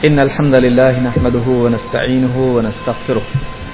إن الحمد لله نحمده ونستعينه ونستغفره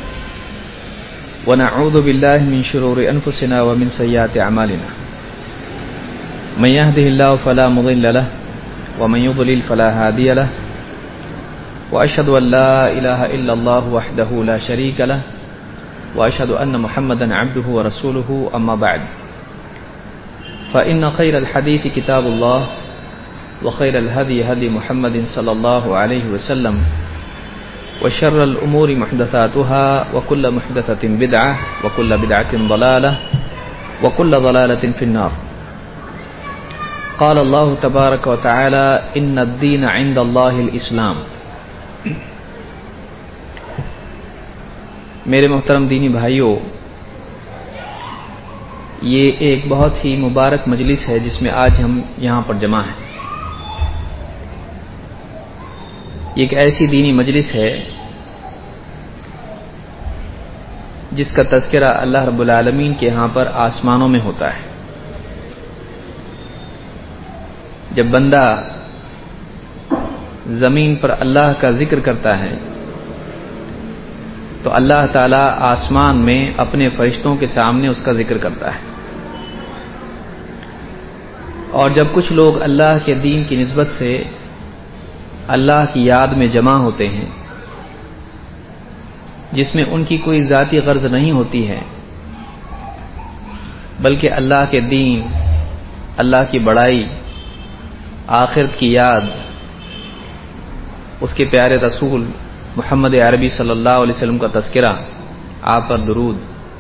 ونعوذ بالله من شرور أنفسنا ومن سيئات أعمالنا من يهده الله فلا مضل له ومن يضلل فلا هادي له وأشهد أن لا إله إلا الله وحده لا شريك له وأشهد أن محمدا عبده ورسوله أما بعد فإن خير الحديث كتاب الله وخير الهدي هدي محمد صلى الله عليه وسلم وشر الأمور محدثاتها وكل محدثة بدعة وكل بدعة ضلالة وكل ضلالة في النار. قال الله تبارك وتعالى إن الدين عند الله الإسلام. میرے محترم دینی بھائیوں، یہ ایک بہت ہی مبارک مجلس ہے جس میں آج ہم یہاں پر جمع ہیں. یہ ایک ایسی دینی مجلس ہے جس کا تذکرہ اللہ رب العالمین کے ہاں پر آسمانوں میں ہوتا ہے. جب بندہ زمین پر اللہ کا ذکر کرتا ہے تو اللہ تعالیٰ آسمان میں اپنے فرشتوں کے سامنے اس کا ذکر کرتا ہے. اور جب کچھ لوگ اللہ کے دین کی نسبت سے اللہ کی یاد میں جمع ہوتے ہیں جس میں ان کی کوئی ذاتی غرض نہیں ہوتی ہے بلکہ اللہ کے دین، اللہ کی بڑائی، آخرت کی یاد، اس کے پیارے رسول محمد عربی صلی اللہ علیہ وسلم کا تذکرہ، آپ پر درود،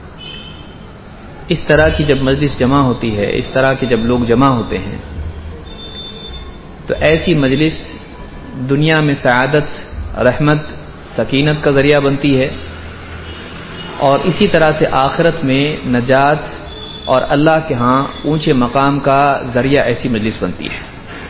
اس طرح کی جب مجلس جمع ہوتی ہے، اس طرح کے جب لوگ جمع ہوتے ہیں تو ایسی مجلس دنیا میں سعادت، رحمت، سکینت کا ذریعہ بنتی ہے اور اسی طرح سے آخرت میں نجات اور اللہ کے ہاں اونچے مقام کا ذریعہ ایسی مجلس بنتی ہے.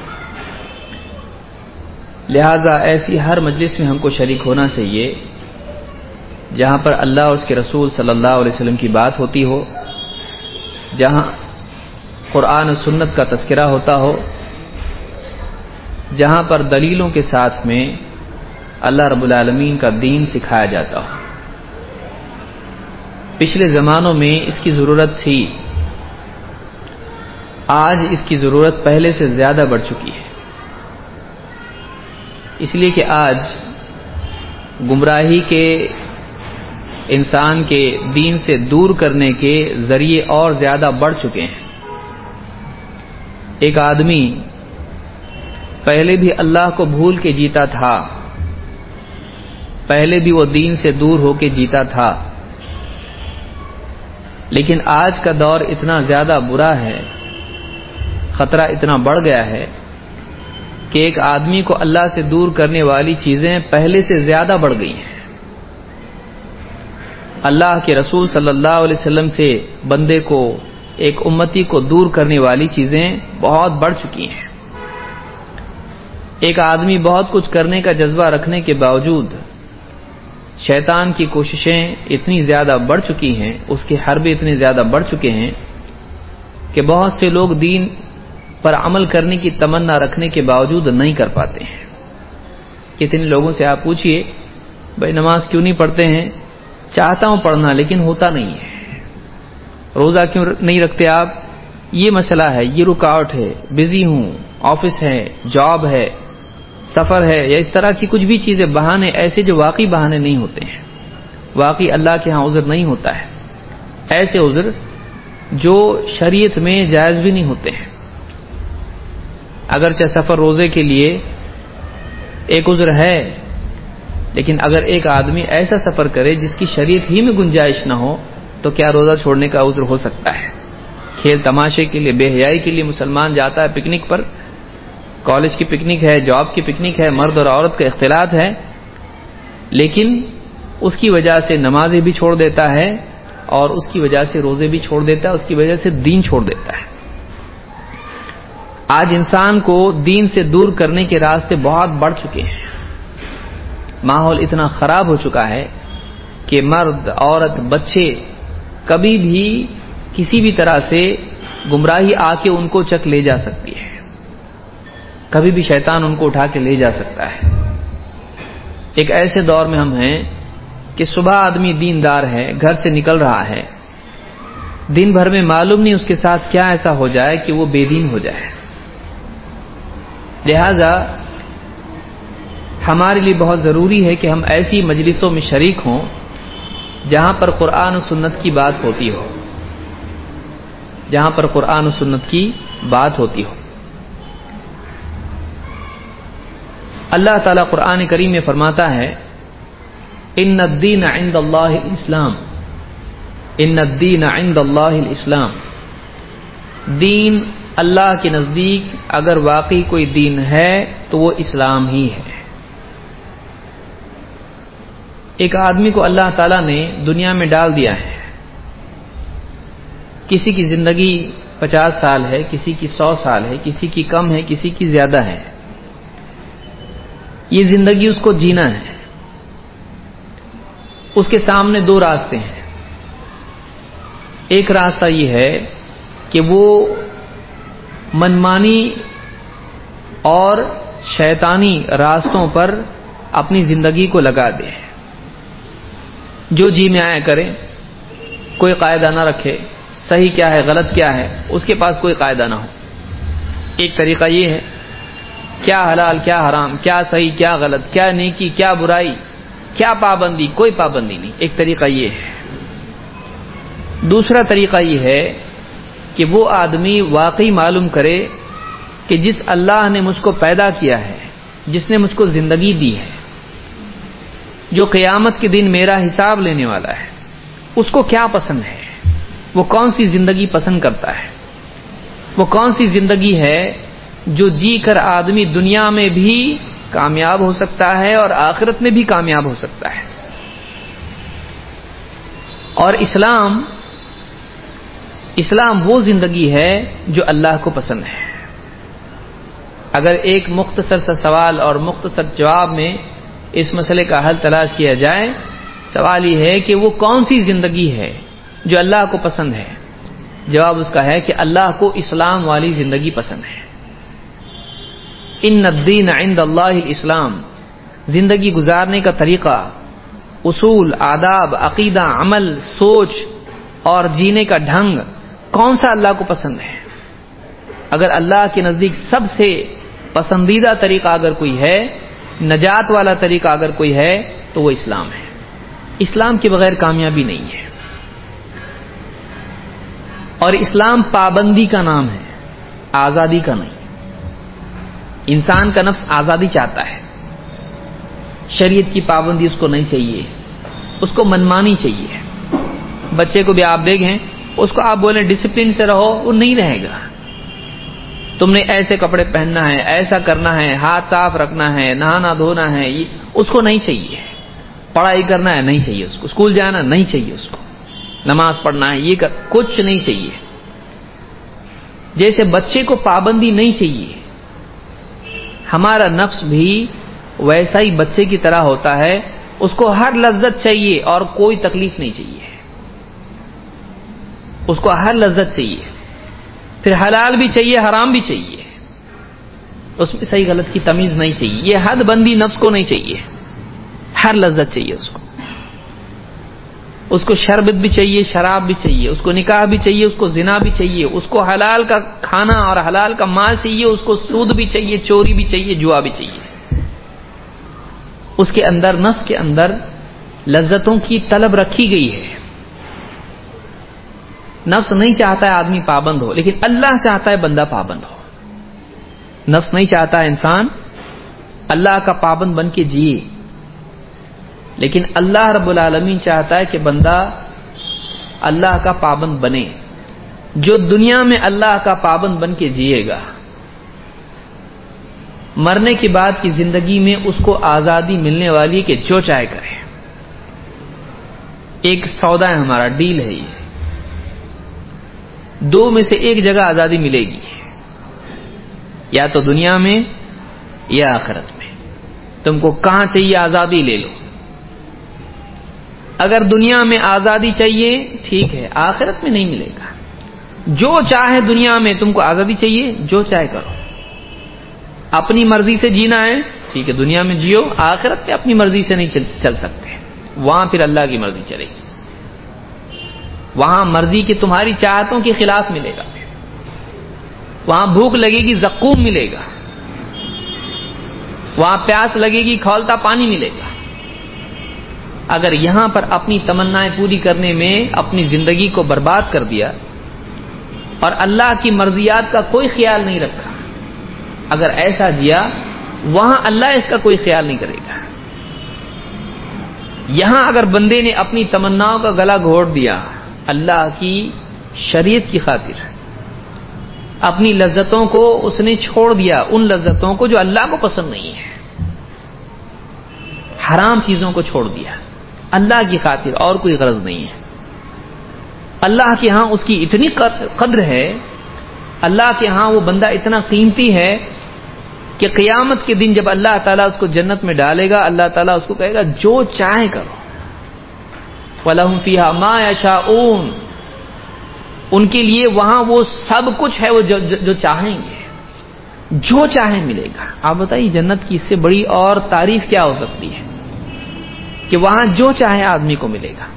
لہذا ایسی ہر مجلس میں ہم کو شریک ہونا چاہیے جہاں پر اللہ اور اس کے رسول صلی اللہ علیہ وسلم کی بات ہوتی ہو، جہاں قرآن و سنت کا تذکرہ ہوتا ہو، جہاں پر دلیلوں کے ساتھ میں اللہ رب العالمین کا دین سکھایا جاتا ہو. پچھلے زمانوں میں اس کی ضرورت تھی، آج اس کی ضرورت پہلے سے زیادہ بڑھ چکی ہے، اس لیے کہ آج گمراہی کے، انسان کے دین سے دور کرنے کے ذریعے اور زیادہ بڑھ چکے ہیں. ایک آدمی پہلے بھی اللہ کو بھول کے جیتا تھا، پہلے بھی وہ دین سے دور ہو کے جیتا تھا، لیکن آج کا دور اتنا زیادہ برا ہے، خطرہ اتنا بڑھ گیا ہے کہ ایک آدمی کو اللہ سے دور کرنے والی چیزیں پہلے سے زیادہ بڑھ گئی ہیں. اللہ کے رسول صلی اللہ علیہ وسلم سے بندے کو، ایک امتی کو دور کرنے والی چیزیں بہت بڑھ چکی ہیں. ایک آدمی بہت کچھ کرنے کا جذبہ رکھنے کے باوجود شیطان کی کوششیں اتنی زیادہ بڑھ چکی ہیں، اس کے حربے اتنے زیادہ بڑھ چکے ہیں کہ بہت سے لوگ دین پر عمل کرنے کی تمنا رکھنے کے باوجود نہیں کر پاتے ہیں. کتنے لوگوں سے آپ پوچھئے بھائی نماز کیوں نہیں پڑھتے ہیں؟ چاہتا ہوں پڑھنا لیکن ہوتا نہیں ہے. روزہ کیوں نہیں رکھتے آپ؟ یہ مسئلہ ہے، یہ رکاوٹ ہے، بزی ہوں، آفس ہے، جاب ہے، سفر ہے، یا اس طرح کی کچھ بھی چیزیں، بہانے ایسے جو واقعی بہانے نہیں ہوتے ہیں. واقعی اللہ کے ہاں عذر نہیں ہوتا ہے، ایسے عذر جو شریعت میں جائز بھی نہیں ہوتے ہیں. اگرچہ سفر روزے کے لیے ایک عذر ہے، لیکن اگر ایک آدمی ایسا سفر کرے جس کی شریعت ہی میں گنجائش نہ ہو تو کیا روزہ چھوڑنے کا عذر ہو سکتا ہے؟ کھیل تماشے کے لیے، بے حیائی کے لیے مسلمان جاتا ہے پکنک پر، کالج کی پکنک ہے، جاب کی پکنک ہے، مرد اور عورت کا اختلاط ہے، لیکن اس کی وجہ سے نمازیں بھی چھوڑ دیتا ہے اور اس کی وجہ سے روزے بھی چھوڑ دیتا ہے، اس کی وجہ سے دین چھوڑ دیتا ہے. آج انسان کو دین سے دور کرنے کے راستے بہت بڑھ چکے ہیں. ماحول اتنا خراب ہو چکا ہے کہ مرد، عورت، بچے کبھی بھی کسی بھی طرح سے گمراہی آ کے ان کو چک لے جا سکتی ہے، کبھی بھی شیطان ان کو اٹھا کے لے جا سکتا ہے. ایک ایسے دور میں ہم ہیں کہ صبح آدمی دیندار ہے، گھر سے نکل رہا ہے، دن بھر میں معلوم نہیں اس کے ساتھ کیا ایسا ہو جائے کہ وہ بے دین ہو جائے۔ لہذا ہمارے لیے بہت ضروری ہے کہ ہم ایسی مجلسوں میں شریک ہوں جہاں پر قرآن و سنت کی بات ہوتی ہو، جہاں پر قرآن و سنت کی بات ہوتی ہو۔ اللہ تعالیٰ قرآن کریم میں فرماتا ہے ان الدین عند اللہ الاسلام، ان الدین عند اللہ الاسلام، دین اللہ کے نزدیک اگر واقعی کوئی دین ہے تو وہ اسلام ہی ہے۔ ایک آدمی کو اللہ تعالیٰ نے دنیا میں ڈال دیا ہے، کسی کی زندگی 50 سال ہے، کسی کی 100 سال ہے، کسی کی کم ہے، کسی کی زیادہ ہے۔ یہ زندگی اس کو جینا ہے۔ اس کے سامنے دو راستے ہیں۔ ایک راستہ یہ ہے کہ وہ منمانی اور شیطانی راستوں پر اپنی زندگی کو لگا دے، جو جی میں آیا کرے، کوئی قاعدہ نہ رکھے، صحیح کیا ہے غلط کیا ہے اس کے پاس کوئی قاعدہ نہ ہو۔ ایک طریقہ یہ ہے، کیا حلال کیا حرام، کیا صحیح کیا غلط، کیا نیکی کیا برائی، کیا پابندی، کوئی پابندی نہیں۔ ایک طریقہ یہ ہے۔ دوسرا طریقہ یہ ہے کہ وہ آدمی واقعی معلوم کرے کہ جس اللہ نے مجھ کو پیدا کیا ہے، جس نے مجھ کو زندگی دی ہے، جو قیامت کے دن میرا حساب لینے والا ہے، اس کو کیا پسند ہے، وہ کون سی زندگی پسند کرتا ہے، وہ کون سی زندگی ہے جو جی کر آدمی دنیا میں بھی کامیاب ہو سکتا ہے اور آخرت میں بھی کامیاب ہو سکتا ہے۔ اور اسلام وہ زندگی ہے جو اللہ کو پسند ہے۔ اگر ایک مختصر سا سوال اور مختصر جواب میں اس مسئلے کا حل تلاش کیا جائے، سوال یہ ہے کہ وہ کون سی زندگی ہے جو اللہ کو پسند ہے؟ جواب اس کا ہے کہ اللہ کو اسلام والی زندگی پسند ہے۔ ان الدین عند اللہ الاسلام، زندگی گزارنے کا طریقہ، اصول، آداب، عقیدہ، عمل، سوچ اور جینے کا ڈھنگ کون سا اللہ کو پسند ہے؟ اگر اللہ کے نزدیک سب سے پسندیدہ طریقہ اگر کوئی ہے، نجات والا طریقہ اگر کوئی ہے تو وہ اسلام ہے۔ اسلام کے بغیر کامیابی نہیں ہے۔ اور اسلام پابندی کا نام ہے، آزادی کا نہیں۔ انسان کا نفس آزادی چاہتا ہے، شریعت کی پابندی اس کو نہیں چاہیے، اس کو منمانی چاہیے۔ بچے کو بھی آپ دیکھیں، اس کو آپ بولیں ڈسپلن سے رہو، وہ نہیں رہے گا۔ تم نے ایسے کپڑے پہننا ہے، ایسا کرنا ہے، ہاتھ صاف رکھنا ہے، نہانا دھونا ہے، یہ اس کو نہیں چاہیے۔ پڑھائی کرنا ہے نہیں چاہیے اس کو، اسکول جانا نہیں چاہیے اس کو، نماز پڑھنا ہے، یہ کچھ نہیں چاہیے۔ جیسے بچے کو پابندی نہیں چاہیے، ہمارا نفس بھی ویسا ہی بچے کی طرح ہوتا ہے، اس کو ہر لذت چاہیے اور کوئی تکلیف نہیں چاہیے، اس کو ہر لذت چاہیے، پھر حلال بھی چاہیے حرام بھی چاہیے، اس میں صحیح غلط کی تمیز نہیں چاہیے، یہ حد بندی نفس کو نہیں چاہیے، ہر لذت چاہیے اس کو شربت بھی چاہیے، شراب بھی چاہیے، اس کو نکاح بھی چاہیے، اس کو زنا بھی چاہیے، اس کو حلال کا کھانا اور حلال کا مال چاہیے، اس کو سود بھی چاہیے، چوری بھی چاہیے، جوا بھی چاہیے۔ اس کے اندر، نفس کے اندر لذتوں کی طلب رکھی گئی ہے۔ نفس نہیں چاہتا ہے آدمی پابند ہو، لیکن اللہ چاہتا ہے بندہ پابند ہو۔ نفس نہیں چاہتا ہے انسان اللہ کا پابند بن کے جیے، لیکن اللہ رب العالمین چاہتا ہے کہ بندہ اللہ کا پابند بنے۔ جو دنیا میں اللہ کا پابند بن کے جیے گا، مرنے کے بعد کی زندگی میں اس کو آزادی ملنے والی ہے کہ جو چاہے کرے۔ ایک سودا ہے ہمارا، ڈیل ہے، یہ دو میں سے ایک جگہ آزادی ملے گی، یا تو دنیا میں یا آخرت میں۔ تم کو کہاں چاہیے آزادی لے لو۔ اگر دنیا میں آزادی چاہیے ٹھیک ہے، آخرت میں نہیں ملے گا۔ جو چاہے دنیا میں تم کو آزادی چاہیے، جو چاہے کرو، اپنی مرضی سے جینا ہے ٹھیک ہے دنیا میں جیو، آخرت پہ اپنی مرضی سے نہیں چل سکتے، وہاں پھر اللہ کی مرضی چلے گی، وہاں مرضی کی تمہاری چاہتوں کے خلاف ملے گا، وہاں بھوک لگے گی زقوم ملے گا، وہاں پیاس لگے گی کھولتا پانی ملے گا۔ اگر یہاں پر اپنی تمنائیں پوری کرنے میں اپنی زندگی کو برباد کر دیا اور اللہ کی مرضیات کا کوئی خیال نہیں رکھا، اگر ایسا جیا، وہاں اللہ اس کا کوئی خیال نہیں کرے گا۔ یہاں اگر بندے نے اپنی تمناؤں کا گلا گھونٹ دیا اللہ کی شریعت کی خاطر، اپنی لذتوں کو اس نے چھوڑ دیا، ان لذتوں کو جو اللہ کو پسند نہیں ہے، حرام چیزوں کو چھوڑ دیا اللہ کی خاطر، اور کوئی غرض نہیں ہے، اللہ کے ہاں اس کی اتنی قدر ہے، اللہ کے ہاں وہ بندہ اتنا قیمتی ہے کہ قیامت کے دن جب اللہ تعالیٰ اس کو جنت میں ڈالے گا، اللہ تعالیٰ اس کو کہے گا جو چاہے کرو، وَلَهُمْ فِيهَا مَا يَشَاءُونَ، ان کے لیے وہاں وہ سب کچھ ہے، وہ جو چاہیں گے، جو چاہے ملے گا۔ آپ بتائیے جنت کی اس سے بڑی اور تعریف کیا ہو سکتی ہے کہ وہاں جو چاہے آدمی کو ملے گا۔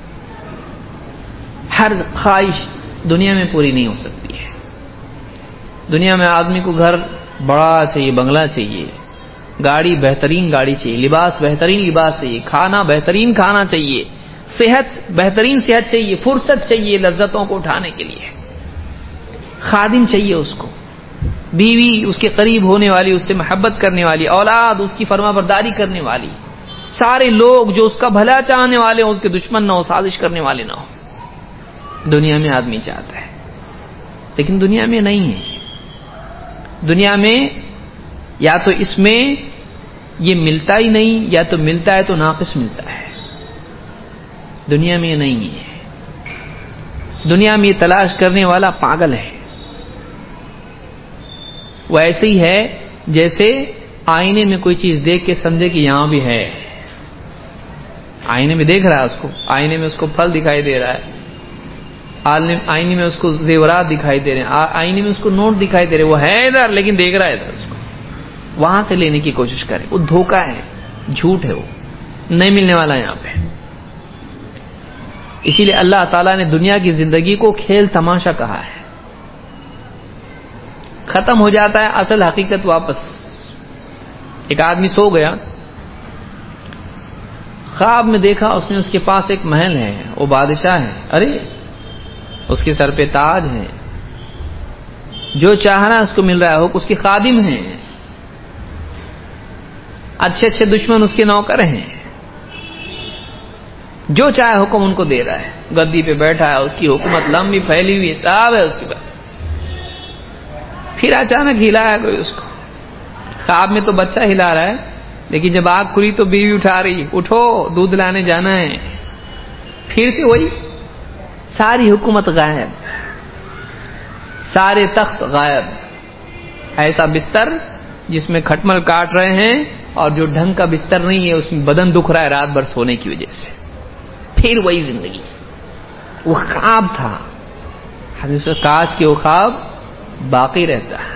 ہر خواہش دنیا میں پوری نہیں ہو سکتی ہے۔ دنیا میں آدمی کو گھر بڑا چاہیے، بنگلہ چاہیے، گاڑی بہترین گاڑی چاہیے، لباس بہترین لباس چاہیے، کھانا بہترین کھانا چاہیے، صحت بہترین صحت چاہیے، فرصت چاہیے لذتوں کو اٹھانے کے لیے، خادم چاہیے اس کو، بیوی اس کے قریب ہونے والی، اس سے محبت کرنے والی، اولاد اس کی فرما برداری کرنے والی، سارے لوگ جو اس کا بھلا چاہنے والے ہوں، اس کے دشمن نہ ہو، سازش کرنے والے نہ ہو۔ دنیا میں آدمی چاہتا ہے، لیکن دنیا میں نہیں ہے۔ دنیا میں یا تو اس میں یہ ملتا ہی نہیں، یا تو ملتا ہے تو ناقص ملتا ہے، دنیا میں نہیں ہے۔ دنیا میں یہ تلاش کرنے والا پاگل ہے۔ وہ ایسے ہی ہے جیسے آئینے میں کوئی چیز دیکھ کے سمجھے کہ یہاں بھی ہے، آئینے میں دیکھ رہا ہے اس کو، آئینے میں اس کو پھل دکھائی دے رہا ہے، آئینے میں اس کو زیورات دکھائی دے رہے ہیں، آئینے میں اس کو نوٹ دکھائی دے رہے، وہ ہے ادھر لیکن دیکھ رہا ہے ادھر اس کو، وہاں سے لینے کی کوشش کرے، وہ دھوکہ ہے، جھوٹ ہے، وہ نہیں ملنے والا یہاں پہ۔ اسی لیے اللہ تعالیٰ نے دنیا کی زندگی کو کھیل تماشا کہا ہے، ختم ہو جاتا ہے اصل حقیقت واپس۔ ایک آدمی سو گیا، خواب میں دیکھا اس نے اس کے پاس ایک محل ہے، وہ بادشاہ ہے، ارے اس کے سر پہ تاج ہے، جو چاہ رہا ہے اس کو مل رہا ہے، اس کے خادم ہیں، اچھے اچھے دشمن اس کے نوکر ہیں، جو چاہے حکم ان کو دے رہا ہے، گدی پہ بیٹھا ہے، اس کی حکومت لمبی پھیلی ہوئی صاحب ہے اس کے بعد۔ پھر اچانک ہلایا کوئی اس کو، خواب میں تو بچہ ہلا رہا ہے، لیکن جب آنکھ کھلی تو بیوی اٹھا رہی، اٹھو دودھ لانے جانا ہے، پھر سے وہی، ساری حکومت غائب، سارے تخت غائب، ایسا بستر جس میں کھٹمل کاٹ رہے ہیں اور جو ڈھنگ کا بستر نہیں ہے، اس میں بدن دکھ رہا ہے رات بھر سونے کی وجہ سے، پھر وہی زندگی۔ وہ خواب تھا، حدیث کاش کہ وہ خواب باقی رہتا ہے۔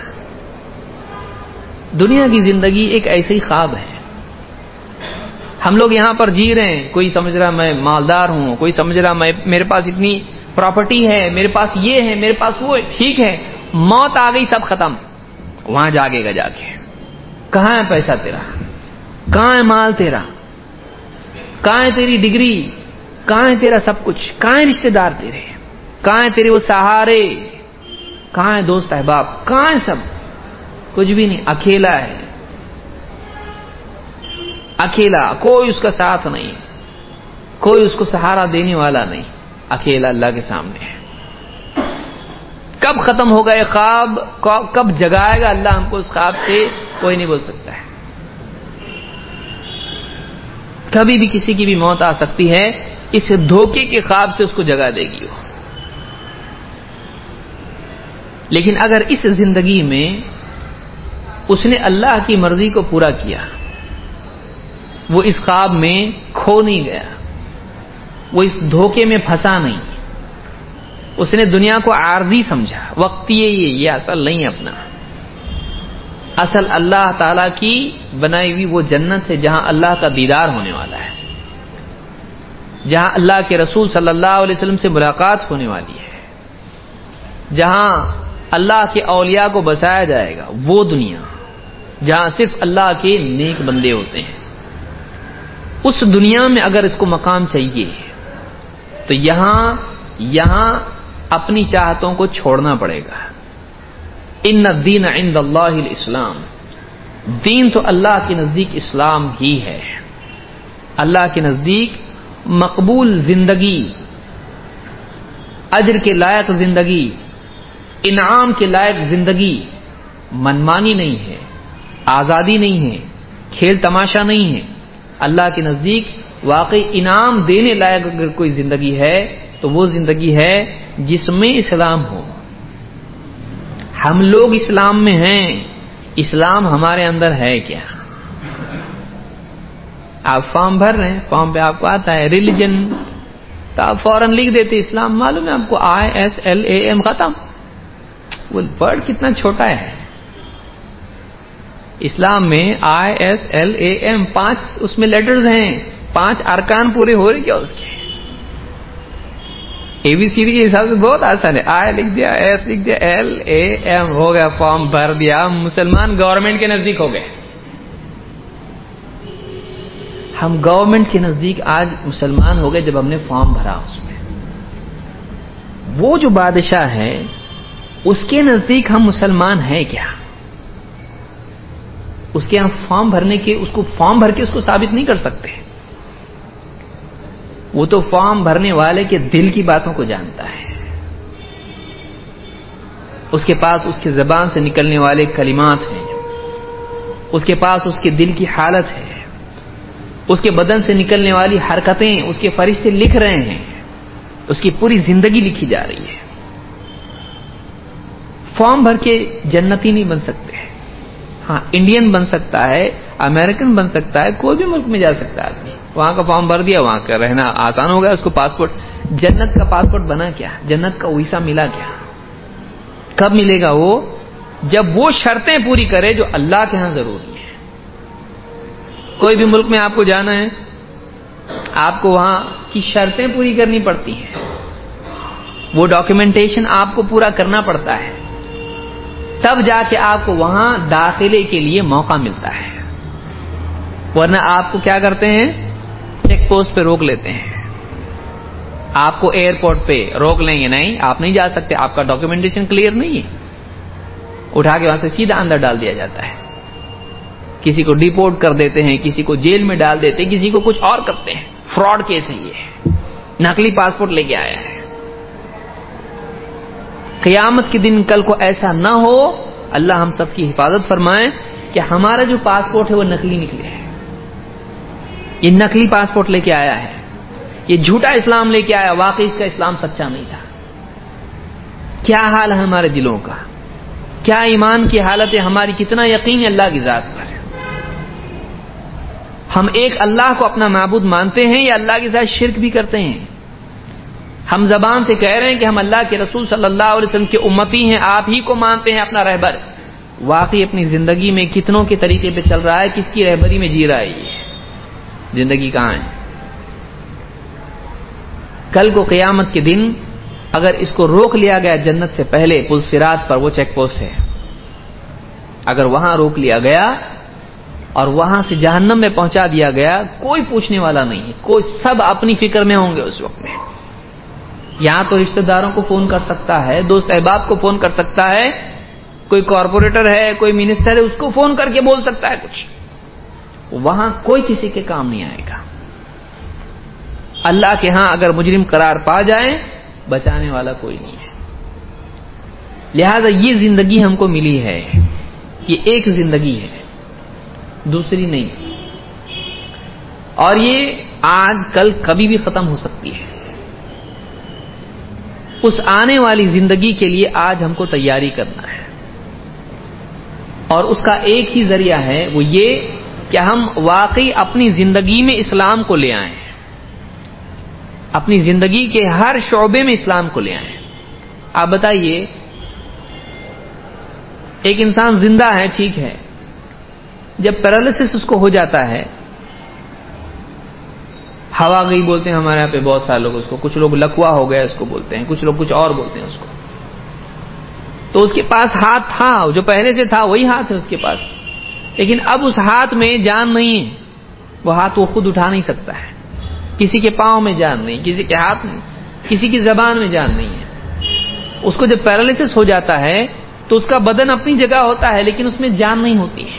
دنیا کی زندگی ایک ایسے ہی خواب ہے۔ ہم لوگ یہاں پر جی رہے ہیں، کوئی سمجھ رہا میں مالدار ہوں، کوئی سمجھ رہا میرے پاس اتنی پراپرٹی ہے، میرے پاس یہ ہے، میرے پاس وہ ہے، ٹھیک ہے، موت آ گئی سب ختم، وہاں جاگے گا جا کے، کہاں ہے پیسہ تیرا، کہاں ہے مال تیرا، کہاں ہے تیری ڈگری، کہاں ہے تیرا سب کچھ، کہاں ہے رشتہ دار تیرے، کہاں ہے تیرے وہ سہارے، کہاں ہے دوست احباب، کہاں ہے سب، کچھ بھی نہیں، اکیلا ہے، اکیلا، کوئی اس کا ساتھ نہیں، کوئی اس کو سہارا دینے والا نہیں، اکیلا اللہ کے سامنے ہے۔ کب ختم ہوگا یہ خواب، کب جگائے گا اللہ ہم کو اس خواب سے، کوئی نہیں بول سکتا ہے۔ کبھی بھی کسی کی بھی موت آ سکتی ہے، اس دھوکے کے خواب سے اس کو جگا دے گی وہ۔ لیکن اگر اس زندگی میں اس نے اللہ کی مرضی کو پورا کیا، وہ اس خواب میں کھو نہیں گیا، وہ اس دھوکے میں پھنسا نہیں، اس نے دنیا کو عارضی سمجھا، وقتی ہے یہ اصل نہیں ہے اپنا، اصل اللہ تعالی کی بنائی ہوئی وہ جنت ہے جہاں اللہ کا دیدار ہونے والا ہے، جہاں اللہ کے رسول صلی اللہ علیہ وسلم سے ملاقات ہونے والی ہے، جہاں اللہ کے اولیاء کو بسایا جائے گا، وہ دنیا جہاں صرف اللہ کے نیک بندے ہوتے ہیں۔ اس دنیا میں اگر اس کو مقام چاہیے تو یہاں اپنی چاہتوں کو چھوڑنا پڑے گا۔ ان الدین عند اللہ الاسلام، دین تو اللہ کے نزدیک اسلام ہی ہے۔ اللہ کے نزدیک مقبول زندگی، اجر کے لائق زندگی، انعام کے لائق زندگی منمانی نہیں ہے، آزادی نہیں ہے، کھیل تماشا نہیں ہے۔ اللہ کے نزدیک واقعی انعام دینے لائق اگر کوئی زندگی ہے تو وہ زندگی ہے جس میں اسلام ہو۔ ہم لوگ اسلام میں ہیں، اسلام ہمارے اندر ہے کیا؟ آپ فارم بھر رہے ہیں، فارم پہ آپ کو آتا ہے ریلیجن، تو آپ فوراً لکھ دیتے اسلام، معلوم ہے آپ کو ISLAM، ختم۔ وہ ورڈ کتنا چھوٹا ہے اسلام میں، ISLAM 5 اس میں لیٹرز ہیں، 5 ارکان پورے ہو رہے کیا اس کے؟ ABCD کے حساب سے بہت آسان ہے، I لکھ دیا، S لکھ دیا، LAM ہو گیا، فارم بھر دیا، مسلمان گورنمنٹ کے نزدیک ہو گئے۔ ہم گورنمنٹ کے نزدیک آج مسلمان ہو گئے جب ہم نے فارم بھرا اس میں۔ وہ جو بادشاہ ہے اس کے نزدیک ہم مسلمان ہیں کیا؟ اس کے ہم فارم بھرنے کے، اس کو فارم بھر کے اس کو ثابت نہیں کر سکتے۔ وہ تو فارم بھرنے والے کے دل کی باتوں کو جانتا ہے، اس کے پاس اس کی زبان سے نکلنے والے کلمات ہیں، اس کے پاس اس کے دل کی حالت ہے، اس کے بدن سے نکلنے والی حرکتیں اس کے فرشتے لکھ رہے ہیں، اس کی پوری زندگی لکھی جا رہی ہے۔ فارم بھر کے جنتی نہیں بن سکتے، ہاں انڈین بن سکتا ہے، امریکن بن سکتا ہے، کوئی بھی ملک میں جا سکتا ہے آدمی، وہاں کا فارم بھر دیا، وہاں کا رہنا آسان ہو گیا، اس کو پاسپورٹ۔ جنت کا پاسپورٹ بنا کیا؟ جنت کا ویزا ملا کیا؟ کب ملے گا وہ؟ جب وہ شرطیں پوری کرے جو اللہ کے ہاں ضروری ہے۔ کوئی بھی ملک میں آپ کو جانا ہے، آپ کو وہاں کی شرطیں پوری کرنی پڑتی ہیں، وہ ڈاکیومنٹیشن آپ کو پورا کرنا پڑتا ہے، تب جا کے آپ کو وہاں داخلے کے لیے موقع ملتا ہے، ورنہ آپ کو کیا کرتے ہیں؟ چیک پوسٹ پہ روک لیتے ہیں، آپ کو ایئرپورٹ پہ روک لیں گے، نہیں آپ نہیں جا سکتے، آپ کا ڈاکیومنٹیشن کلیئر نہیں ہے، اٹھا کے وہاں سے سیدھا اندر ڈال دیا جاتا ہے، کسی کو ڈیپورٹ کر دیتے ہیں، کسی کو جیل میں ڈال دیتے ہیں، کسی کو کچھ اور کرتے ہیں۔ فراڈ کیس ہے یہ، نقلی پاسپورٹ لے کے آیا ہے۔ قیامت کے دن کل کو ایسا نہ ہو، اللہ ہم سب کی حفاظت فرمائے کہ ہمارا جو پاسپورٹ ہے وہ نقلی نکلے، یہ نقلی پاسپورٹ لے کے آیا ہے، یہ جھوٹا اسلام لے کے آیا، واقعی اس کا اسلام سچا نہیں تھا۔ کیا حال ہے ہمارے دلوں کا، کیا ایمان کی حالت ہے ہماری، کتنا یقین ہے اللہ کی ذات پر۔ ہم ایک اللہ کو اپنا معبود مانتے ہیں یا اللہ کے ساتھ شرک بھی کرتے ہیں؟ ہم زبان سے کہہ رہے ہیں کہ ہم اللہ کے رسول صلی اللہ علیہ وسلم کے امتی ہیں، آپ ہی کو مانتے ہیں اپنا رہبر، واقعی اپنی زندگی میں کتنوں کے طریقے پہ چل رہا ہے، کس کی رہبری میں جی رہا ہے؟ یہ زندگی کہاں ہے؟ کل کو قیامت کے دن اگر اس کو روک لیا گیا جنت سے پہلے، پل صراط پر وہ چیک پوسٹ ہے، اگر وہاں روک لیا گیا اور وہاں سے جہنم میں پہنچا دیا گیا، کوئی پوچھنے والا نہیں ہے، کوئی، سب اپنی فکر میں ہوں گے اس وقت میں۔ یہاں تو رشتہ داروں کو فون کر سکتا ہے، دوست احباب کو فون کر سکتا ہے، کوئی کارپوریٹر ہے، کوئی منسٹر ہے، اس کو فون کر کے بول سکتا ہے کچھ، وہاں کوئی کسی کے کام نہیں آئے گا۔ اللہ کے ہاں اگر مجرم قرار پا جائیں، بچانے والا کوئی نہیں ہے۔ لہذا یہ زندگی ہم کو ملی ہے، یہ ایک زندگی ہے، دوسری نہیں، اور یہ آج کل کبھی بھی ختم ہو سکتی ہے۔ اس آنے والی زندگی کے لیے آج ہم کو تیاری کرنا ہے، اور اس کا ایک ہی ذریعہ ہے، وہ یہ کہ ہم واقعی اپنی زندگی میں اسلام کو لے آئیں، اپنی زندگی کے ہر شعبے میں اسلام کو لے آئیں۔ آپ بتائیے، ایک انسان زندہ ہے، ٹھیک ہے، جب پیرالسس اس کو ہو جاتا ہے، ہوا گئی بولتے ہیں ہمارے یہاں پہ بہت سارے لوگ اس کو، کچھ لوگ لکوا ہو گیا اس کو بولتے ہیں، کچھ لوگ کچھ اور بولتے ہیں اس کو. تو اس کے پاس ہاتھ تھا، جو پہلے سے تھا وہی ہاتھ ہے اس کے پاس، لیکن اب اس ہاتھ میں جان نہیں ہے، وہ ہاتھ وہ خود اٹھا نہیں سکتا ہے. کسی کے پاؤں میں جان نہیں، کسی کے ہاتھ میں، کسی کی زبان میں جان نہیں ہے. اس کو جب پیرالسس ہو جاتا ہے تو اس کا بدن اپنی جگہ ہوتا ہے لیکن اس میں جان نہیں ہوتی ہے،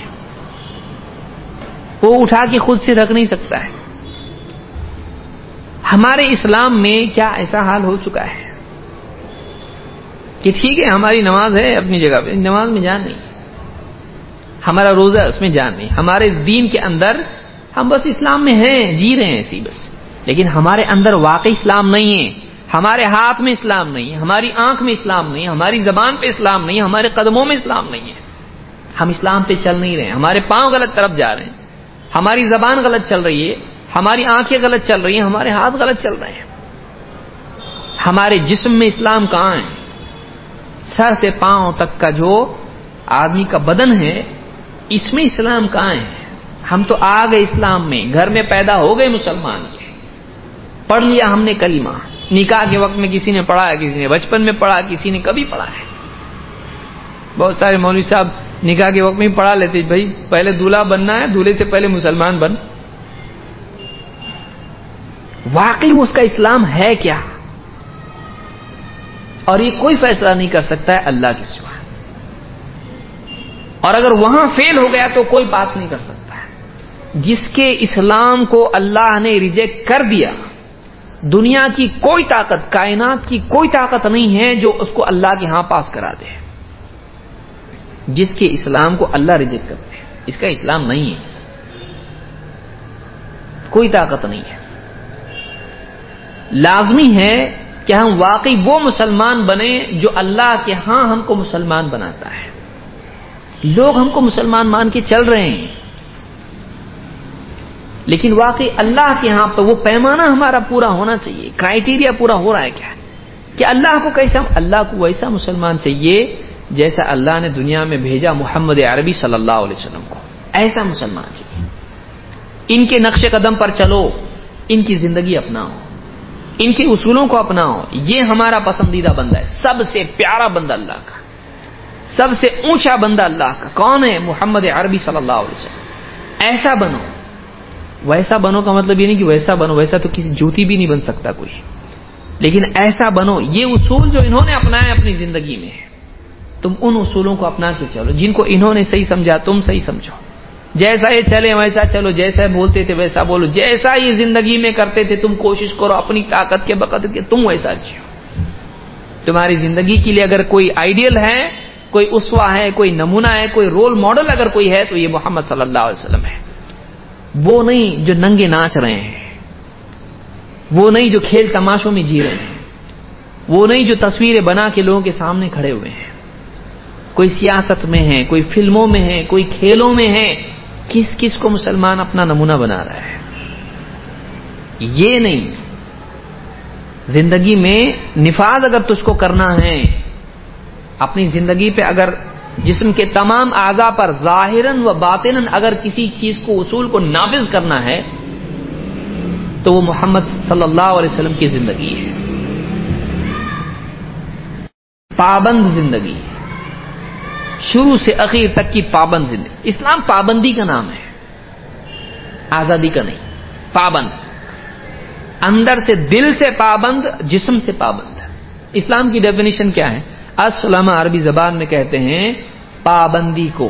وہ اٹھا کے خود سے رکھ نہیں سکتا ہے. ہمارے اسلام میں کیا ایسا حال ہو چکا ہے کہ ٹھیک ہے ہماری نماز ہے اپنی جگہ پہ، نماز میں جان نہیں، ہمارا روزہ اس میں جان نہیں، ہمارے دین کے اندر ہم بس اسلام میں ہیں، جی رہے ہیں ایسی بس، لیکن ہمارے اندر واقعی اسلام نہیں ہے. ہمارے ہاتھ میں اسلام نہیں ہے، ہماری آنکھ میں اسلام نہیں ہے، ہماری زبان پہ اسلام نہیں ہے، ہمارے قدموں میں اسلام نہیں ہے. ہم اسلام پہ چل نہیں رہے، ہمارے پاؤں غلط طرف جا رہے ہیں، ہماری زبان غلط چل رہی ہے، ہماری آنکھیں غلط چل رہی ہیں، ہمارے ہاتھ غلط چل رہے ہیں. ہمارے جسم میں اسلام کہاں ہے؟ سر سے پاؤں تک کا جو آدمی کا بدن ہے اس میں اسلام کہاں ہے؟ ہم تو آ گئے اسلام میں، گھر میں پیدا ہو گئے مسلمان کے، پڑھ لیا ہم نے کلمہ، نکاح کے وقت میں کسی نے پڑھا ہے، کسی نے بچپن میں پڑھا، کسی نے کبھی پڑھا ہے. بہت سارے مولوی صاحب نکاح کے وقت میں پڑھا لیتے بھائی پہلے دولہا بننا ہے، دولہے سے پہلے مسلمان بن. واقعی اس کا اسلام ہے کیا؟ اور یہ کوئی فیصلہ نہیں کر سکتا ہے اللہ کے سوا، اور اگر وہاں فیل ہو گیا تو کوئی بات نہیں کر سکتا ہے. جس کے اسلام کو اللہ نے ریجیکٹ کر دیا، دنیا کی کوئی طاقت، کائنات کی کوئی طاقت نہیں ہے جو اس کو اللہ کے ہاں پاس کرا دے. جس کے اسلام کو اللہ ریجیکٹ کرتے ہیں، اس کا اسلام نہیں ہے، کوئی طاقت نہیں ہے. لازمی ہے کہ ہم واقعی وہ مسلمان بنیں جو اللہ کے ہاں ہم کو مسلمان بناتا ہے. لوگ ہم کو مسلمان مان کے چل رہے ہیں، لیکن واقعی اللہ کے ہاں پہ وہ پیمانہ ہمارا پورا ہونا چاہیے. کرائیٹیریا پورا ہو رہا ہے کیا کہ اللہ کو کیسا؟ اللہ کو ویسا مسلمان چاہیے جیسا اللہ نے دنیا میں بھیجا محمد عربی صلی اللہ علیہ وسلم کو، ایسا مسلمان چاہیے. ان کے نقش قدم پر چلو، ان کی زندگی اپناؤ، ان کے اصولوں کو اپناؤ. یہ ہمارا پسندیدہ بندہ ہے، سب سے پیارا بندہ اللہ کا، سب سے اونچا بندہ اللہ کا کون ہے؟ محمد عربی صلی اللہ علیہ وسلم. ایسا بنو. ویسا بنو کا مطلب یہ نہیں کہ ویسا بنو، ویسا تو کسی جوتی بھی نہیں بن سکتا کوئی، لیکن ایسا بنو. یہ اصول جو انہوں نے اپنائے اپنی زندگی میں، تم ان اصولوں کو اپنا کے چلو جن کو انہوں نے صحیح سمجھا، تم صحیح سمجھو. جیسا یہ چلے ویسا چلو، جیسا بولتے تھے ویسا بولو، جیسا یہ زندگی میں کرتے تھے تم کوشش کرو اپنی طاقت کے بقدر کے تم ویسا جیو. تمہاری زندگی کے لیے اگر کوئی آئیڈیل ہے، کوئی اسوہ ہے، کوئی نمونہ ہے، کوئی رول ماڈل اگر کوئی ہے تو یہ محمد صلی اللہ علیہ وسلم ہے. وہ نہیں جو ننگے ناچ رہے ہیں، وہ نہیں جو کھیل تماشوں میں جی رہے ہیں، وہ نہیں جو تصویریں بنا کے لوگوں کے سامنے کھڑے ہوئے ہیں. کوئی سیاست میں ہے، کوئی فلموں میں ہے، کوئی کھیلوں میں ہے. کس کس کو مسلمان اپنا نمونہ بنا رہا ہے؟ یہ نہیں. زندگی میں نفاذ اگر تجھ کو کرنا ہے اپنی زندگی پہ، اگر جسم کے تمام اعضاء پر ظاہراً و باطناً اگر کسی چیز کو، اصول کو نافذ کرنا ہے تو وہ محمد صلی اللہ علیہ وسلم کی زندگی ہے. پابند زندگی، شروع سے اخیر تک کی پابند زندگی. اسلام پابندی کا نام ہے، آزادی کا نہیں. پابند، اندر سے، دل سے پابند، جسم سے پابند. اسلام کی ڈیفینیشن کیا ہے؟ اسلم عربی زبان میں کہتے ہیں پابندی کو،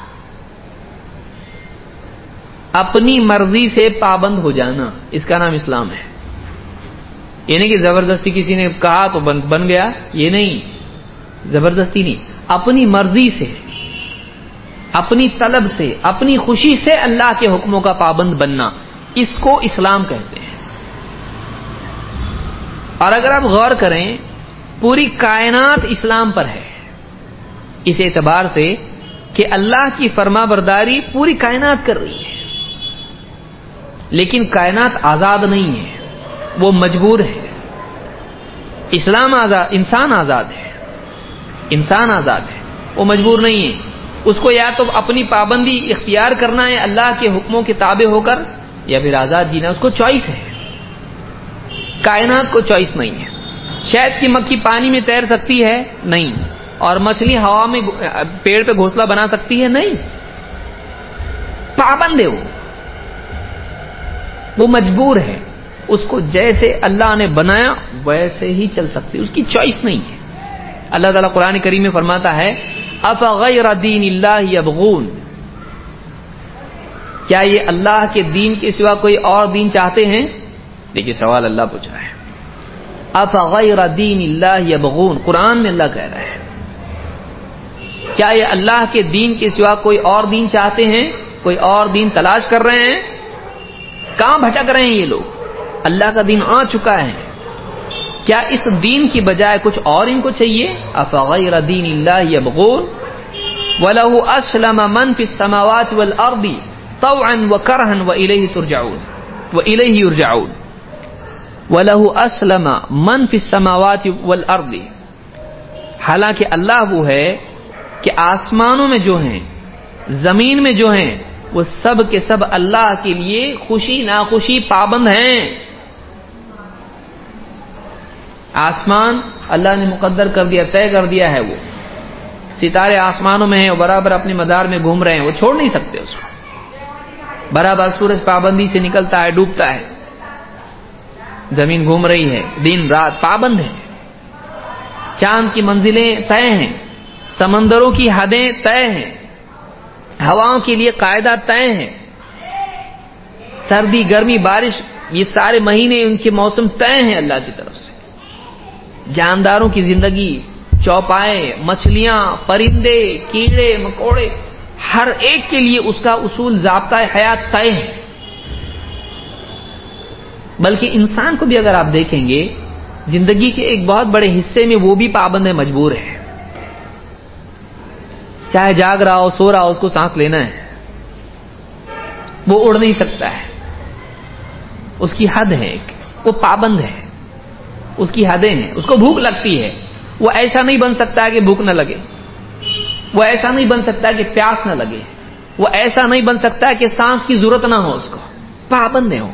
اپنی مرضی سے پابند ہو جانا، اس کا نام اسلام ہے. یہ نہیں کہ زبردستی کسی نے کہا تو بن گیا، یہ نہیں، زبردستی نہیں، اپنی مرضی سے، اپنی طلب سے، اپنی خوشی سے اللہ کے حکموں کا پابند بننا، اس کو اسلام کہتے ہیں. اور اگر آپ غور کریں پوری کائنات اسلام پر ہے، اس اعتبار سے کہ اللہ کی فرما برداری پوری کائنات کر رہی ہے، لیکن کائنات آزاد نہیں ہے، وہ مجبور ہے. اسلام آزاد، انسان آزاد ہے، انسان آزاد ہے، وہ مجبور نہیں ہے. اس کو یا تو اپنی پابندی اختیار کرنا ہے اللہ کے حکموں کے تابع ہو کر، یا پھر آزاد جینا. اس کو چوائس ہے. کائنات کو چوائس نہیں ہے. شہد کی مکھی پانی میں تیر سکتی ہے؟ نہیں. اور مچھلی ہوا میں پیڑ پہ گھونسلہ بنا سکتی ہے؟ نہیں. پابند ہے وہ مجبور ہے. اس کو جیسے اللہ نے بنایا ویسے ہی چل سکتی، اس کی چوائس نہیں ہے. اللہ تعالیٰ قرآن کریم میں فرماتا ہے افغیر دین اللہ یبغون، کیا یہ اللہ کے دین کے سوا کوئی اور دین چاہتے ہیں؟ دیکھیے سوال اللہ پوچھ رہا ہے. افغیر دین اللہ یبغون، قرآن میں اللہ کہہ رہا ہے کیا یہ اللہ کے دین کے سوا کوئی اور دین چاہتے ہیں؟ کوئی اور دین تلاش کر رہے ہیں؟ کہاں بھٹک رہے ہیں یہ لوگ؟ اللہ کا دین آ چکا ہے. کیا اس دین کی بجائے کچھ اور ان کو چاہیے؟ افغیر دین اللہ یبغون وَلَهُ أَسْلَمَ مَنْ فِي السَّمَاوَاتِ وَالْأَرْضِ طَوْعًا وَكَرْهًا وَإِلَيْهِ يُرْجَعُونَ. وَلَهُ أَسْلَمَ مَنْ فِي السَّمَاوَاتِ وَالْأَرْضِ، حالانکہ اللہ وہ ہے کہ آسمانوں میں جو ہیں زمین میں جو ہیں وہ سب کے سب اللہ کے لیے خوشی ناخوشی پابند ہیں. آسمان اللہ نے مقدر کر دیا، طے کر دیا ہے. وہ ستارے آسمانوں میں ہیں، وہ برابر اپنے مدار میں گھوم رہے ہیں، وہ چھوڑ نہیں سکتے اس کو. برابر سورج پابندی سے نکلتا ہے، ڈوبتا ہے. زمین گھوم رہی ہے، دن رات پابند ہے. چاند کی منزلیں طے ہیں، سمندروں کی حدیں طے ہیں، ہواؤں کے لیے قاعدہ طے ہیں. سردی گرمی بارش یہ سارے مہینے ان کے موسم طے ہیں اللہ کی طرف سے. جانداروں کی زندگی، چوپائے، مچھلیاں، پرندے، کیڑے مکوڑے، ہر ایک کے لیے اس کا اصول ضابطہ حیات طے ہے. بلکہ انسان کو بھی اگر آپ دیکھیں گے زندگی کے ایک بہت بڑے حصے میں وہ بھی پابند ہے، مجبور ہے. چاہے جاگ رہا ہو، سو رہا ہو، اس کو سانس لینا ہے. وہ اڑ نہیں سکتا ہے، اس کی حد ہے، وہ پابند ہے، اس کی حدیں ہیں. اس کو بھوک لگتی ہے، وہ ایسا نہیں بن سکتا ہے کہ بھوک نہ لگے. وہ ایسا نہیں بن سکتا کہ پیاس نہ لگے. وہ ایسا نہیں بن سکتا کہ سانس کی ضرورت نہ ہو. اس کو پابند ہے.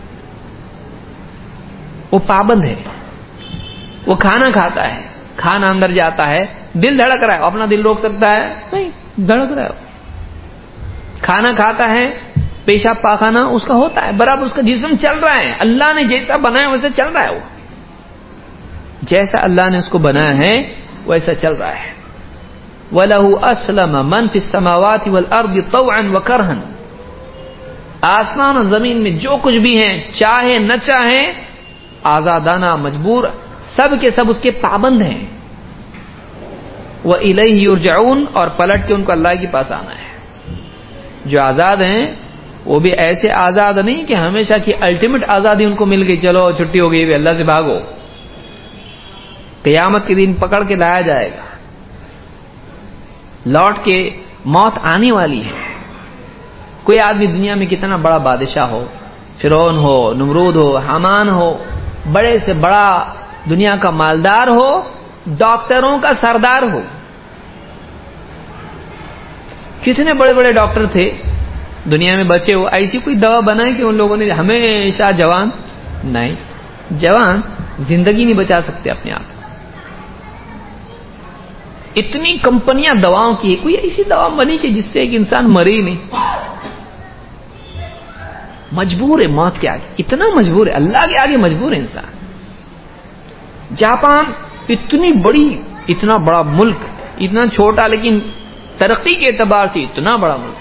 وہ پابند ہے. وہ کھانا کھاتا ہے، کھانا اندر جاتا ہے، دل دھڑک رہا ہے، اپنا دل روک سکتا ہے؟ نہیں، دھڑک رہا ہے. کھانا کھاتا ہے، پیشاب پاخانہ اس کا ہوتا ہے، برابر اس کا جسم چل رہا ہے. اللہ نے جیسا بنایا ویسا چل رہا ہے. وہ جیسا اللہ نے اس کو بنایا ہے ویسا چل رہا ہے. وَلَهُ أَسْلَمَ مَنْ فِي السَّمَاوَاتِ وَالْأَرْضِ طَوْعًا وَكَرْهًا، آسمان اور زمین میں جو کچھ بھی ہیں، چاہے نہ چاہے، آزادانہ، مجبور، سب کے سب اس کے پابند ہیں. وَإِلَيْهِ يُرْجَعُونَ، اور پلٹ کے ان کو اللہ کے پاس آنا ہے. جو آزاد ہیں وہ بھی ایسے آزاد نہیں کہ ہمیشہ کی الٹیمیٹ آزادی ان کو مل گئی، چلو چھٹی ہو گئی بھی اللہ سے بھاگو. قیامت کے دن پکڑ کے لایا جائے گا، لوٹ کے موت آنے والی ہے. کوئی آدمی دنیا میں کتنا بڑا بادشاہ ہو، فرعون ہو، نمرود ہو، حامان ہو، بڑے سے بڑا دنیا کا مالدار ہو، ڈاکٹروں کا سردار ہو. کتنے بڑے بڑے ڈاکٹر تھے دنیا میں بچے ہو، ایسی کوئی دوا بنائی کہ ان لوگوں نے ہمیشہ جوان؟ نہیں، جوان زندگی نہیں بچا سکتے اپنے آپ. اتنی کمپنیاں دواؤں کی، کوئی ایسی دوا بنی کہ جس سے ایک انسان مرے ہی نہیں. مجبور ہے موت کے آگے، اتنا مجبور ہے، اللہ کے آگے مجبور ہے انسان. جاپان اتنی بڑی، اتنا بڑا ملک، اتنا چھوٹا لیکن ترقی کے اعتبار سے اتنا بڑا ملک.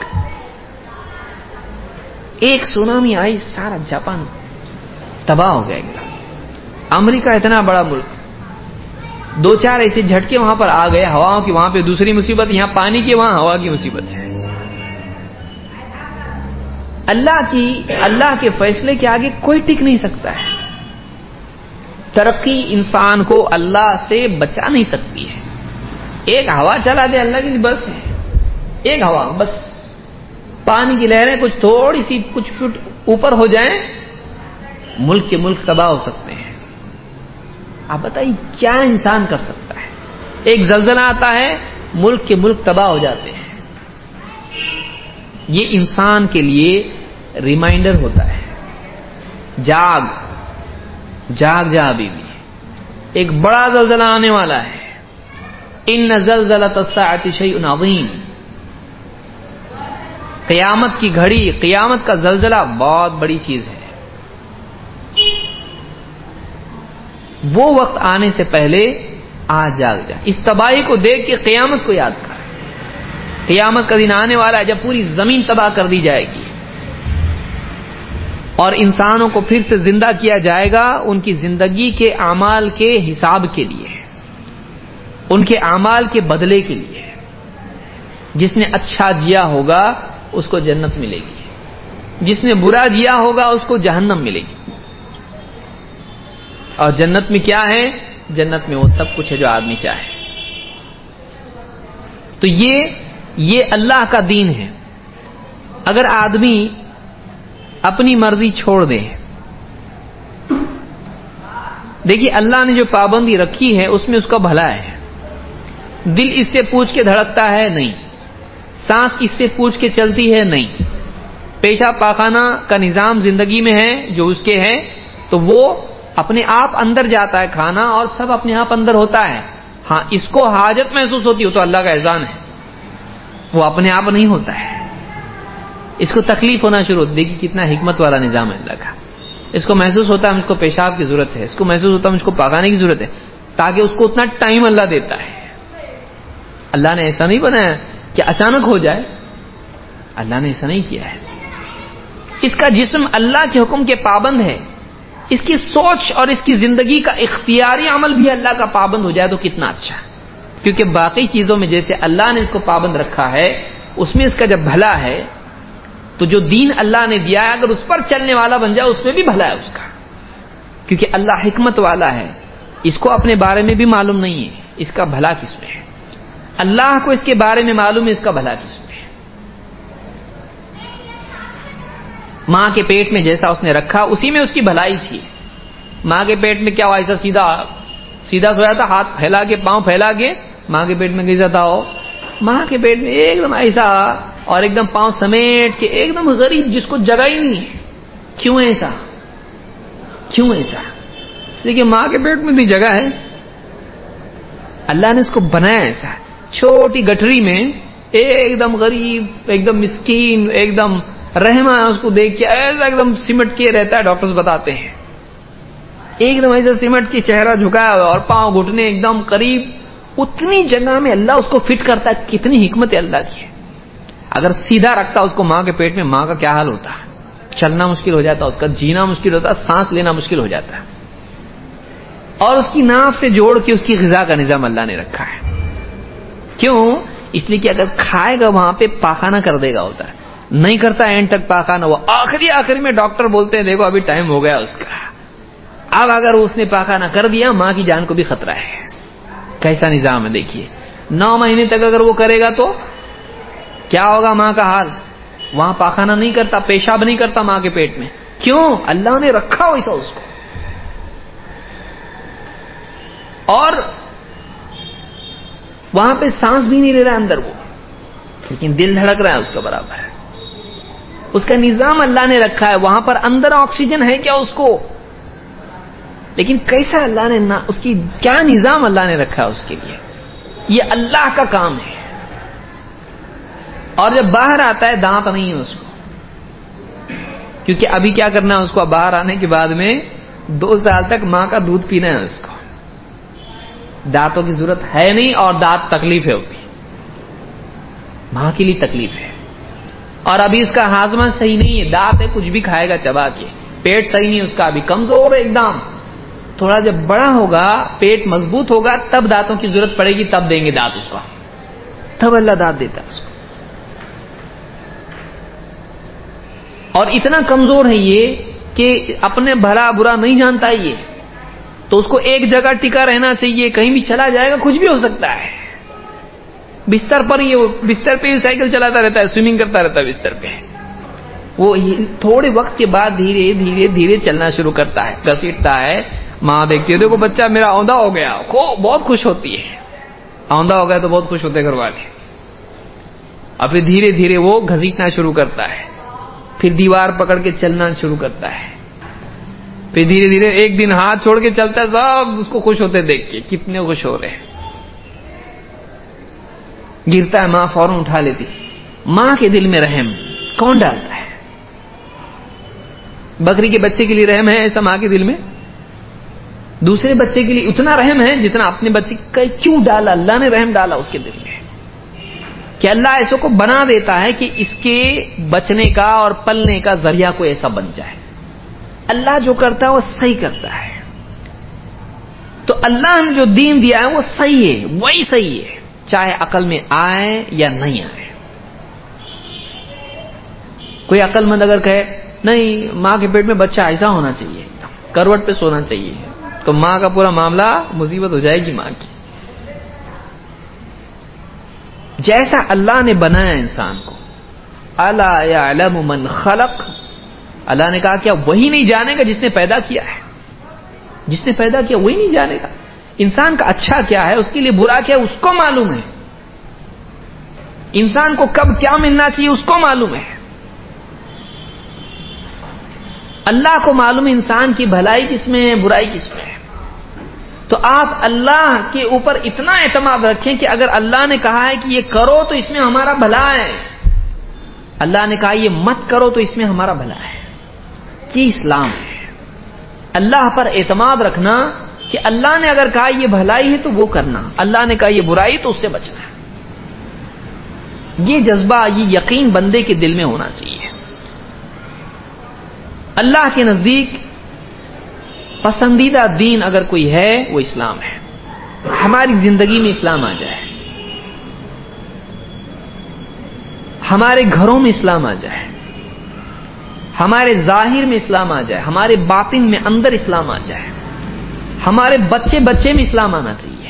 ایک سونامی آئی، سارا جاپان تباہ ہو گیا. امریکہ اتنا بڑا ملک، دو چار ایسے جھٹکے وہاں پر آ گئے ہواؤں کی، وہاں پہ دوسری مصیبت، یہاں پانی کی، وہاں ہوا کی مصیبت ہے. اللہ کے فیصلے کے آگے کوئی ٹک نہیں سکتا ہے. ترقی انسان کو اللہ سے بچا نہیں سکتی ہے. ایک ہوا چلا دے اللہ کی بس، ایک ہوا بس، پانی کی لہریں کچھ تھوڑی سی کچھ فٹ اوپر ہو جائیں، ملک کے ملک تباہ ہو سکتے ہیں. آپ بتائیے کیا انسان کر سکتا ہے؟ ایک زلزلہ آتا ہے، ملک کے ملک تباہ ہو جاتے ہیں. یہ انسان کے لیے ریمائنڈر ہوتا ہے، جاگ جا ابھی بھی، ایک بڑا زلزلہ آنے والا ہے، ان زلزلۃ الساعۃ شیء عظیم، قیامت کی گھڑی، قیامت کا زلزلہ بہت بڑی چیز ہے۔ وہ وقت آنے سے پہلے آج جاگ جا، اس تباہی کو دیکھ کے قیامت کو یاد کر، قیامت کا دن آنے والا ہے جب پوری زمین تباہ کر دی جائے گی اور انسانوں کو پھر سے زندہ کیا جائے گا ان کی زندگی کے اعمال کے حساب کے لیے، ان کے اعمال کے بدلے کے لیے۔ جس نے اچھا جیا ہوگا اس کو جنت ملے گی، جس نے برا جیا ہوگا اس کو جہنم ملے گی۔ اور جنت میں کیا ہے؟ جنت میں وہ سب کچھ ہے جو آدمی چاہے۔ تو یہ اللہ کا دین ہے۔ اگر آدمی اپنی مرضی چھوڑ دے، دیکھیے اللہ نے جو پابندی رکھی ہے اس میں اس کا بھلا ہے۔ دل اس سے پوچھ کے دھڑکتا ہے؟ نہیں۔ سانس اس سے پوچھ کے چلتی ہے؟ نہیں۔ پیشاب پاخانہ کا نظام زندگی میں ہے جو اس کے ہے، تو وہ اپنے آپ اندر جاتا ہے کھانا اور سب اپنے آپ اندر ہوتا ہے۔ ہاں اس کو حاجت محسوس ہوتی ہے تو اللہ کا احسان ہے، وہ اپنے آپ نہیں ہوتا ہے، اس کو تکلیف ہونا شروع ہوتی ہے۔ دیکھیے کتنا حکمت والا نظام ہے اللہ کا۔ اس کو محسوس ہوتا ہے مجھ کو پیشاب کی ضرورت ہے، اس کو محسوس ہوتا ہے مجھ کو پاخانے کی ضرورت ہے، تاکہ اس کو اتنا ٹائم اللہ دیتا ہے۔ اللہ نے ایسا نہیں بنایا کہ اچانک ہو جائے، اللہ نے ایسا نہیں کیا ہے۔ اس کا جسم اللہ کے حکم کے پابند ہے، اس کی سوچ اور اس کی زندگی کا اختیاری عمل بھی اللہ کا پابند ہو جائے تو کتنا اچھا ہے، کیونکہ باقی چیزوں میں جیسے اللہ نے اس کو پابند رکھا ہے اس میں اس کا جب بھلا ہے، تو جو دین اللہ نے دیا ہے اگر اس پر چلنے والا بن جائے اس میں بھی بھلا ہے اس کا، کیونکہ اللہ حکمت والا ہے، اس کو اپنے بارے میں بھی معلوم نہیں ہے اس کا بھلا کس میں ہے، اللہ کو اس کے بارے میں معلوم ہے اس کا بھلا کس میں ہے۔ ماں کے پیٹ میں جیسا اس نے رکھا اسی میں اس کی بھلائی تھی۔ ماں کے پیٹ میں کیا ہوا؟ ایسا سیدھا سویا تھا، ہاتھ پھیلا کے پاؤں پھیلا کے، ماں کے پیٹ میں کیسا تھا وہ؟ ماں کے پیٹ میں ایک دم ایسا اور ایک دم پاؤں سمیٹ کے ایک دم غریب، جس کو جگہ ہی نہیں ہے۔ کیوں ایسا؟ اس لیے کہ ماں کے پیٹ میں اتنی جگہ ہے، اللہ نے اس کو بنایا ایسا، چھوٹی گٹھری میں ایک دم غریب، ایک دم مسکین، ایک دم رحمہ، اس کو دیکھ کے ایسا ایک دم سمٹ کے رہتا ہے، ڈاکٹرز بتاتے ہیں ایک دم ایسا سمٹ کے چہرہ جھکایا ہوا اور پاؤں گھٹنے ایک دم قریب، اتنی جگہ میں اللہ اس کو فٹ کرتا ہے، کتنی حکمت ہے اللہ کی۔ اگر سیدھا رکھتا اس کو ماں کے پیٹ میں، ماں کا کیا حال ہوتا ہے؟ چلنا مشکل ہو جاتا، اس کا جینا مشکل ہوتا، سانس لینا مشکل ہو جاتا ہے۔ اور اس کی ناف سے جوڑ کے اس کی غذا کا نظام اللہ نے رکھا ہے۔ کیوں؟ اس لیے کہ اگر کھائے گا وہاں پہ پاخانہ کر دے گا، ہوتا ہے نہیں کرتا اینڈ تک پاخانہ، وہ آخری میں ڈاکٹر بولتے ہیں دیکھو ابھی ٹائم ہو گیا اس کا، اب اگر اس نے پاخانہ کر دیا ماں کی جان کو بھی خطرہ ہے۔ کیسا نظام ہے دیکھیے، 9 مہینے تک اگر وہ کرے گا تو کیا ہوگا ماں کا حال؟ وہاں پاخانہ نہیں کرتا، پیشاب نہیں کرتا ماں کے پیٹ میں، کیوں؟ اللہ نے رکھا ویسا اس کو۔ اور وہاں پہ سانس بھی نہیں لے رہا اندر وہ، لیکن دل دھڑک رہا ہے اس کا برابر ہے، اس کا نظام اللہ نے رکھا ہے، وہاں پر اندر آکسیجن ہے کیا اس کو؟ لیکن کیسا اللہ نے اس کی کیا نظام اللہ نے رکھا ہے اس کے لیے، یہ اللہ کا کام ہے۔ اور جب باہر آتا ہے دانت نہیں ہے اس کو، کیونکہ ابھی کیا کرنا ہے اس کو؟ باہر آنے کے بعد میں 2 سال تک ماں کا دودھ پینا ہے اس کو، دانتوں کی ضرورت ہے نہیں، اور دانت تکلیف ہے، وہ بھی ماں کے لیے تکلیف ہے۔ اور ابھی اس کا ہاضمہ صحیح نہیں ہے، دانت ہے کچھ بھی کھائے گا چبا کے، پیٹ صحیح نہیں اس کا، ابھی کمزور ہے ایک دم، تھوڑا جب بڑا ہوگا پیٹ مضبوط ہوگا تب دانتوں کی ضرورت پڑے گی، تب دیں گے دانت اس کو، تب اللہ دانت دیتا ہے اس کو۔ اور اتنا کمزور ہے یہ کہ اپنے بھلا برا نہیں جانتا یہ، تو اس کو ایک جگہ ٹکا رہنا چاہیے، کہیں بھی چلا جائے گا کچھ بھی ہو سکتا ہے، بستر پر ہی، بستر پہ ہی سائیکل چلاتا رہتا ہے، سوئمنگ کرتا رہتا ہے بستر پہ، وہ تھوڑے وقت کے بعد دھیرے دھیرے دھیرے چلنا شروع کرتا ہے، گھسیٹتا ہے، ماں دیکھتی ہے دیکھو بچہ میرا اوندا ہو گیا، بہت خوش ہوتی ہے، اوندا ہو گیا تو بہت خوش ہوتے گھر والے، اور پھر دھیرے دھیرے وہ گھسیٹنا شروع کرتا ہے، پھر دیوار پکڑ کے چلنا شروع کرتا ہے، پھر دھیرے دھیرے ایک دن ہاتھ چھوڑ کے چلتا ہے، سب اس کو خوش ہوتے دیکھ کے، کتنے خوش ہو رہے ہیں۔ گرتا ہے، ماں فوراً اٹھا لیتی۔ ماں کے دل میں رحم کون ڈالتا ہے؟ بکری کے بچے کے لیے رحم ہے ایسا ماں کے دل میں؟ دوسرے بچے کے لیے اتنا رحم ہے جتنا اپنے بچے کا کیوں ڈالا؟ اللہ نے رحم ڈالا اس کے دل میں کہ اللہ ایسے کو بنا دیتا ہے کہ اس کے بچنے کا اور پلنے کا ذریعہ کوئی ایسا بن جائے۔ اللہ جو کرتا ہے وہ صحیح کرتا ہے، تو اللہ نے جو دین دیا ہے وہ صحیح ہے، وہی صحیح ہے، چاہے عقل میں آئے یا نہیں آئے۔ کوئی عقل مند اگر کہے نہیں ماں کے پیٹ میں بچہ ایسا ہونا چاہیے، کروٹ پہ سونا چاہیے، تو ماں کا پورا معاملہ مصیبت ہو جائے گی ماں کی۔ جیسا اللہ نے بنایا انسان کو، الا یعلم من خلق، اللہ نے کہا کیا وہی نہیں جانے گا جس نے پیدا کیا ہے؟ جس نے پیدا کیا وہی نہیں جانے گا؟ انسان کا اچھا کیا ہے، اس کے لیے برا کیا ہے، اس کو معلوم ہے۔ انسان کو کب کیا ملنا چاہیے اس کو معلوم ہے۔ اللہ کو معلوم ہے انسان کی بھلائی کس میں ہے، برائی کس میں ہے۔ تو آپ اللہ کے اوپر اتنا اعتماد رکھیں کہ اگر اللہ نے کہا ہے کہ یہ کرو تو اس میں ہمارا بھلا ہے، اللہ نے کہا یہ مت کرو تو اس میں ہمارا بھلا ہے، یہ اسلام ہے۔ اللہ پر اعتماد رکھنا کہ اللہ نے اگر کہا یہ بھلائی ہے تو وہ کرنا، اللہ نے کہا یہ برائی تو اس سے بچنا ہے۔ یہ جذبہ، یہ یقین بندے کے دل میں ہونا چاہیے۔ اللہ کے نزدیک پسندیدہ دین اگر کوئی ہے وہ اسلام ہے۔ ہماری زندگی میں اسلام آ جائے، ہمارے گھروں میں اسلام آ جائے، ہمارے ظاہر میں اسلام آ جائے، ہمارے باطن میں اندر اسلام آ جائے، ہمارے بچے بچے میں اسلام آنا چاہیے۔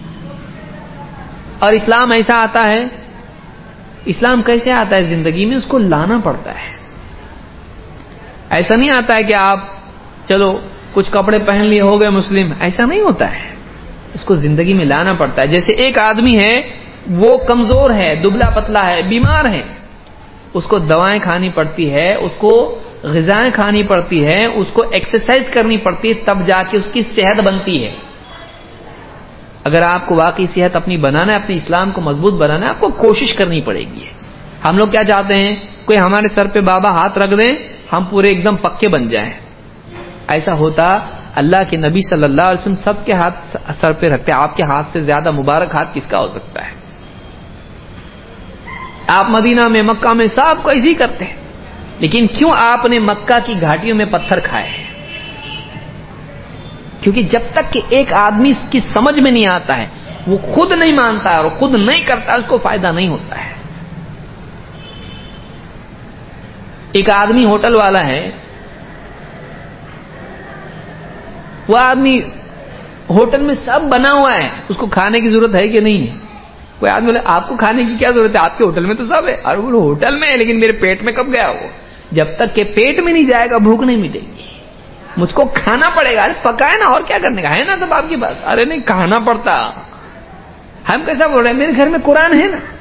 اور اسلام ایسا آتا ہے، اسلام کیسے آتا ہے زندگی میں؟ اس کو لانا پڑتا ہے۔ ایسا نہیں آتا ہے کہ آپ چلو کچھ کپڑے پہن لیے ہو گئے مسلم، ایسا نہیں ہوتا ہے، اس کو زندگی میں لانا پڑتا ہے۔ جیسے ایک آدمی ہے وہ کمزور ہے، دبلا پتلا ہے، بیمار ہے، اس کو دوائیں کھانی پڑتی ہے، اس کو غذائیں کھانی پڑتی ہے، اس کو ایکسرسائز کرنی پڑتی ہے، تب جا کے اس کی صحت بنتی ہے۔ اگر آپ کو واقعی صحت اپنی بنانا ہے، اپنے اسلام کو مضبوط بنانا ہے، آپ کو کوشش کرنی پڑے گی۔ ہم لوگ کیا چاہتے ہیں؟ کوئی ہمارے سر پہ بابا ہاتھ رکھ دیں، ہم پورے ایک دم پکے بن جائیں۔ ایسا ہوتا اللہ کے نبی صلی اللہ علیہ وسلم سب کے ہاتھ سر پہ رکھتے، آپ کے ہاتھ سے زیادہ مبارک ہاتھ کس کا ہو سکتا ہے؟ آپ مدینہ میں، مکہ میں سب کو ایسے ہی کرتے ہیں، لیکن کیوں آپ نے مکہ کی گھاٹیوں میں پتھر کھائے؟ کیونکہ جب تک کہ ایک آدمی اس کی سمجھ میں نہیں آتا ہے، وہ خود نہیں مانتا ہے اور خود نہیں کرتا، اس کو فائدہ نہیں ہوتا ہے۔ ایک آدمی ہوٹل والا ہے، وہ آدمی ہوٹل میں سب بنا ہوا ہے، اس کو کھانے کی ضرورت ہے کہ نہیں ہے؟ کوئی آدمی بولے آپ کو کھانے کی کیا ضرورت ہے، آپ کے ہوٹل میں تو سب ہے۔ اور وہ ہوٹل میں ہے لیکن میرے پیٹ میں کب گیا وہ؟ جب تک کہ پیٹ میں نہیں جائے گا بھوک نہیں مٹے گی، مجھ کو کھانا پڑے گا۔ ارے پکائے نا، اور کیا کرنے کا ہے نا سب آپ کے پاس؟ ارے نہیں کھانا پڑتا۔ ہم کیسا بول رہے ہیں؟ میرے گھر میں قرآن ہے نا،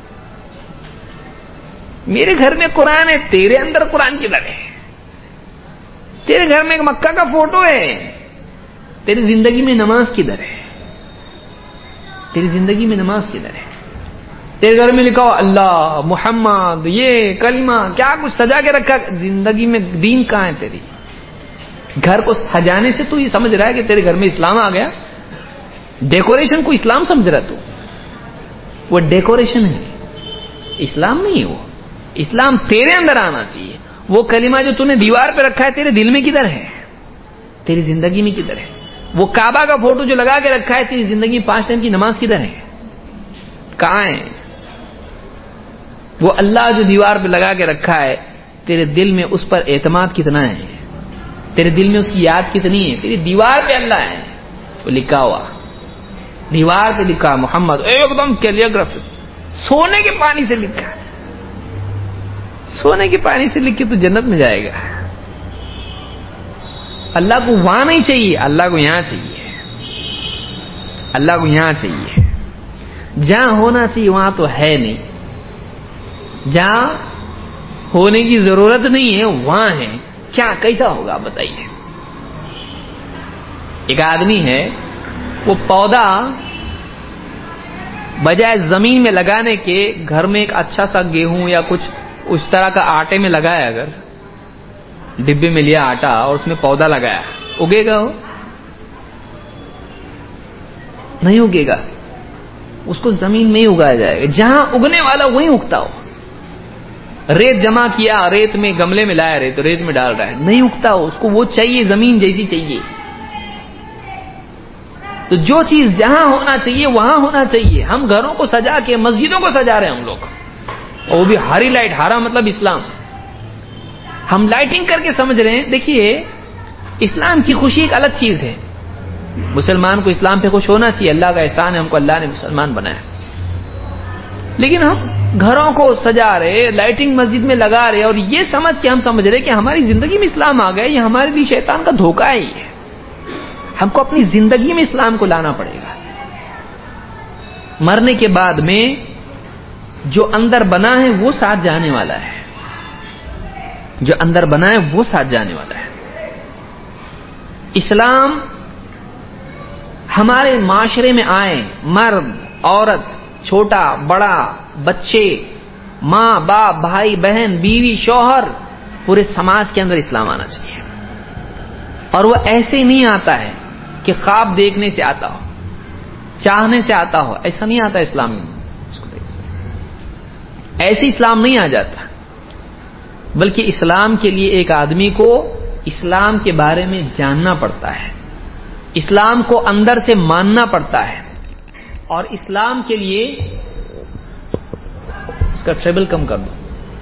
میرے گھر میں قرآن ہے، تیرے اندر قرآن کدھر ہے؟ تیرے گھر میں ایک مکہ کا فوٹو ہے، تیری زندگی میں نماز کدھر ہے؟ تیری زندگی میں نماز کدھر ہے؟ تیرے گھر میں لکھا ہو اللہ محمد، یہ کلمہ کیا کچھ سجا کے رکھا، زندگی میں دین کہاں ہے تیری؟ گھر کو سجانے سے تو یہ سمجھ رہا ہے کہ تیرے گھر میں اسلام آ گیا؟ ڈیکوریشن کو اسلام سمجھ رہا تو وہ ڈیکوریشن ہے، اسلام نہیں ہے وہ۔ اسلام تیرے اندر آنا چاہیے۔ وہ کلمہ جو تُو نے دیوار پہ رکھا ہے تیرے دل میں کدھر ہے؟ تیری زندگی میں کدھر ہے؟ وہ کعبہ کا فوٹو جو لگا کے رکھا ہے تیری زندگی میں 5 ٹائم کی نماز کدھر ہے؟ کہاں ہے؟ وہ اللہ جو دیوار پہ لگا کے رکھا ہے تیرے دل میں اس پر اعتماد کتنا ہے؟ تیرے دل میں اس کی یاد کتنی ہے؟ تیری دیوار پہ اللہ ہے، وہ لکھا ہوا دیوار پہ لکھا محمد، ایک دم کیلیگرافی، سونے کے پانی سے لکھا، سونے کے پانی سے لکھ کے تو جنت میں جائے گا۔ اللہ کو وہاں نہیں چاہیے، اللہ کو یہاں چاہیے، اللہ کو یہاں چاہیے، جہاں ہونا چاہیے وہاں تو ہے نہیں۔ جہاں ہونے کی ضرورت نہیں ہے وہاں ہے. کیا کیسا ہوگا آپ بتائیے. ایک آدمی ہے, وہ پودا بجائے زمین میں لگانے کے گھر میں ایک اچھا سا گیہوں یا کچھ اس طرح کا آٹے میں لگایا, اگر ڈبے میں لیا آٹا اور اس میں پودا لگایا, اگے گا وہ؟ نہیں اگے گا. اس کو زمین میں ہی اگایا جائے گا, جہاں اگنے والا وہیں اگتا ہو. ریت جمع کیا, ریت میں گملے میں لایا ریت, ریت میں ڈال رہا ہے, نہیں اگتا ہو. اس کو وہ چاہیے زمین جیسی چاہیے. تو جو چیز جہاں ہونا چاہیے وہاں ہونا چاہیے. ہم گھروں کو سجا کے مسجدوں کو سجا رہے ہیں ہم لوگ, اور وہ بھی ہاری لائٹ. ہارا مطلب اسلام. ہم لائٹنگ کر کے سمجھ رہے ہیں. دیکھیے اسلام کی خوشی ایک الگ چیز ہے. مسلمان کو اسلام پہ خوش ہونا چاہیے, اللہ کا احسان ہے, ہم کو اللہ نے مسلمان بنایا. لیکن ہم گھروں کو سجا رہے, لائٹنگ مسجد میں لگا رہے, اور یہ سمجھ کے ہم سمجھ رہے کہ ہماری زندگی میں اسلام آ گیا. یہ ہمارے لیے شیطان کا دھوکہ ہی ہے. ہم کو اپنی زندگی میں اسلام کو لانا پڑے گا. مرنے کے بعد میں جو اندر بنا ہے وہ ساتھ جانے والا ہے. جو اندر بنا ہے وہ ساتھ جانے والا ہے. اسلام ہمارے معاشرے میں آئے, مرد عورت, چھوٹا بڑا, بچے, ماں باپ, بھائی بہن, بیوی شوہر, پورے سماج کے اندر اسلام آنا چاہیے. اور وہ ایسے نہیں آتا ہے کہ خواب دیکھنے سے آتا ہو, چاہنے سے آتا ہو. ایسا نہیں آتا اسلام میں. ایسے اسلام نہیں آ جاتا, بلکہ اسلام کے لیے ایک آدمی کو اسلام کے بارے میں جاننا پڑتا ہے, اسلام کو اندر سے ماننا پڑتا ہے. اور اسلام کے لیے اس کا ٹریبل کم کر دو.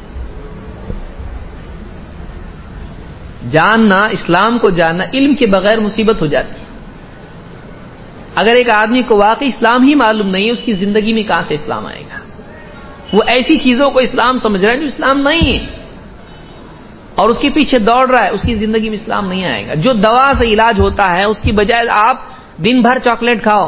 جاننا, اسلام کو جاننا, علم کے بغیر مصیبت ہو جاتی ہے. اگر ایک آدمی کو واقعی اسلام ہی معلوم نہیں ہے, اس کی زندگی میں کہاں سے اسلام آئے گا؟ وہ ایسی چیزوں کو اسلام سمجھ رہا ہے جو اسلام نہیں ہے, اور اس کے پیچھے دوڑ رہا ہے. اس کی زندگی میں اسلام نہیں آئے گا. جو دوا سے علاج ہوتا ہے, اس کی بجائے آپ دن بھر چاکلیٹ کھاؤ,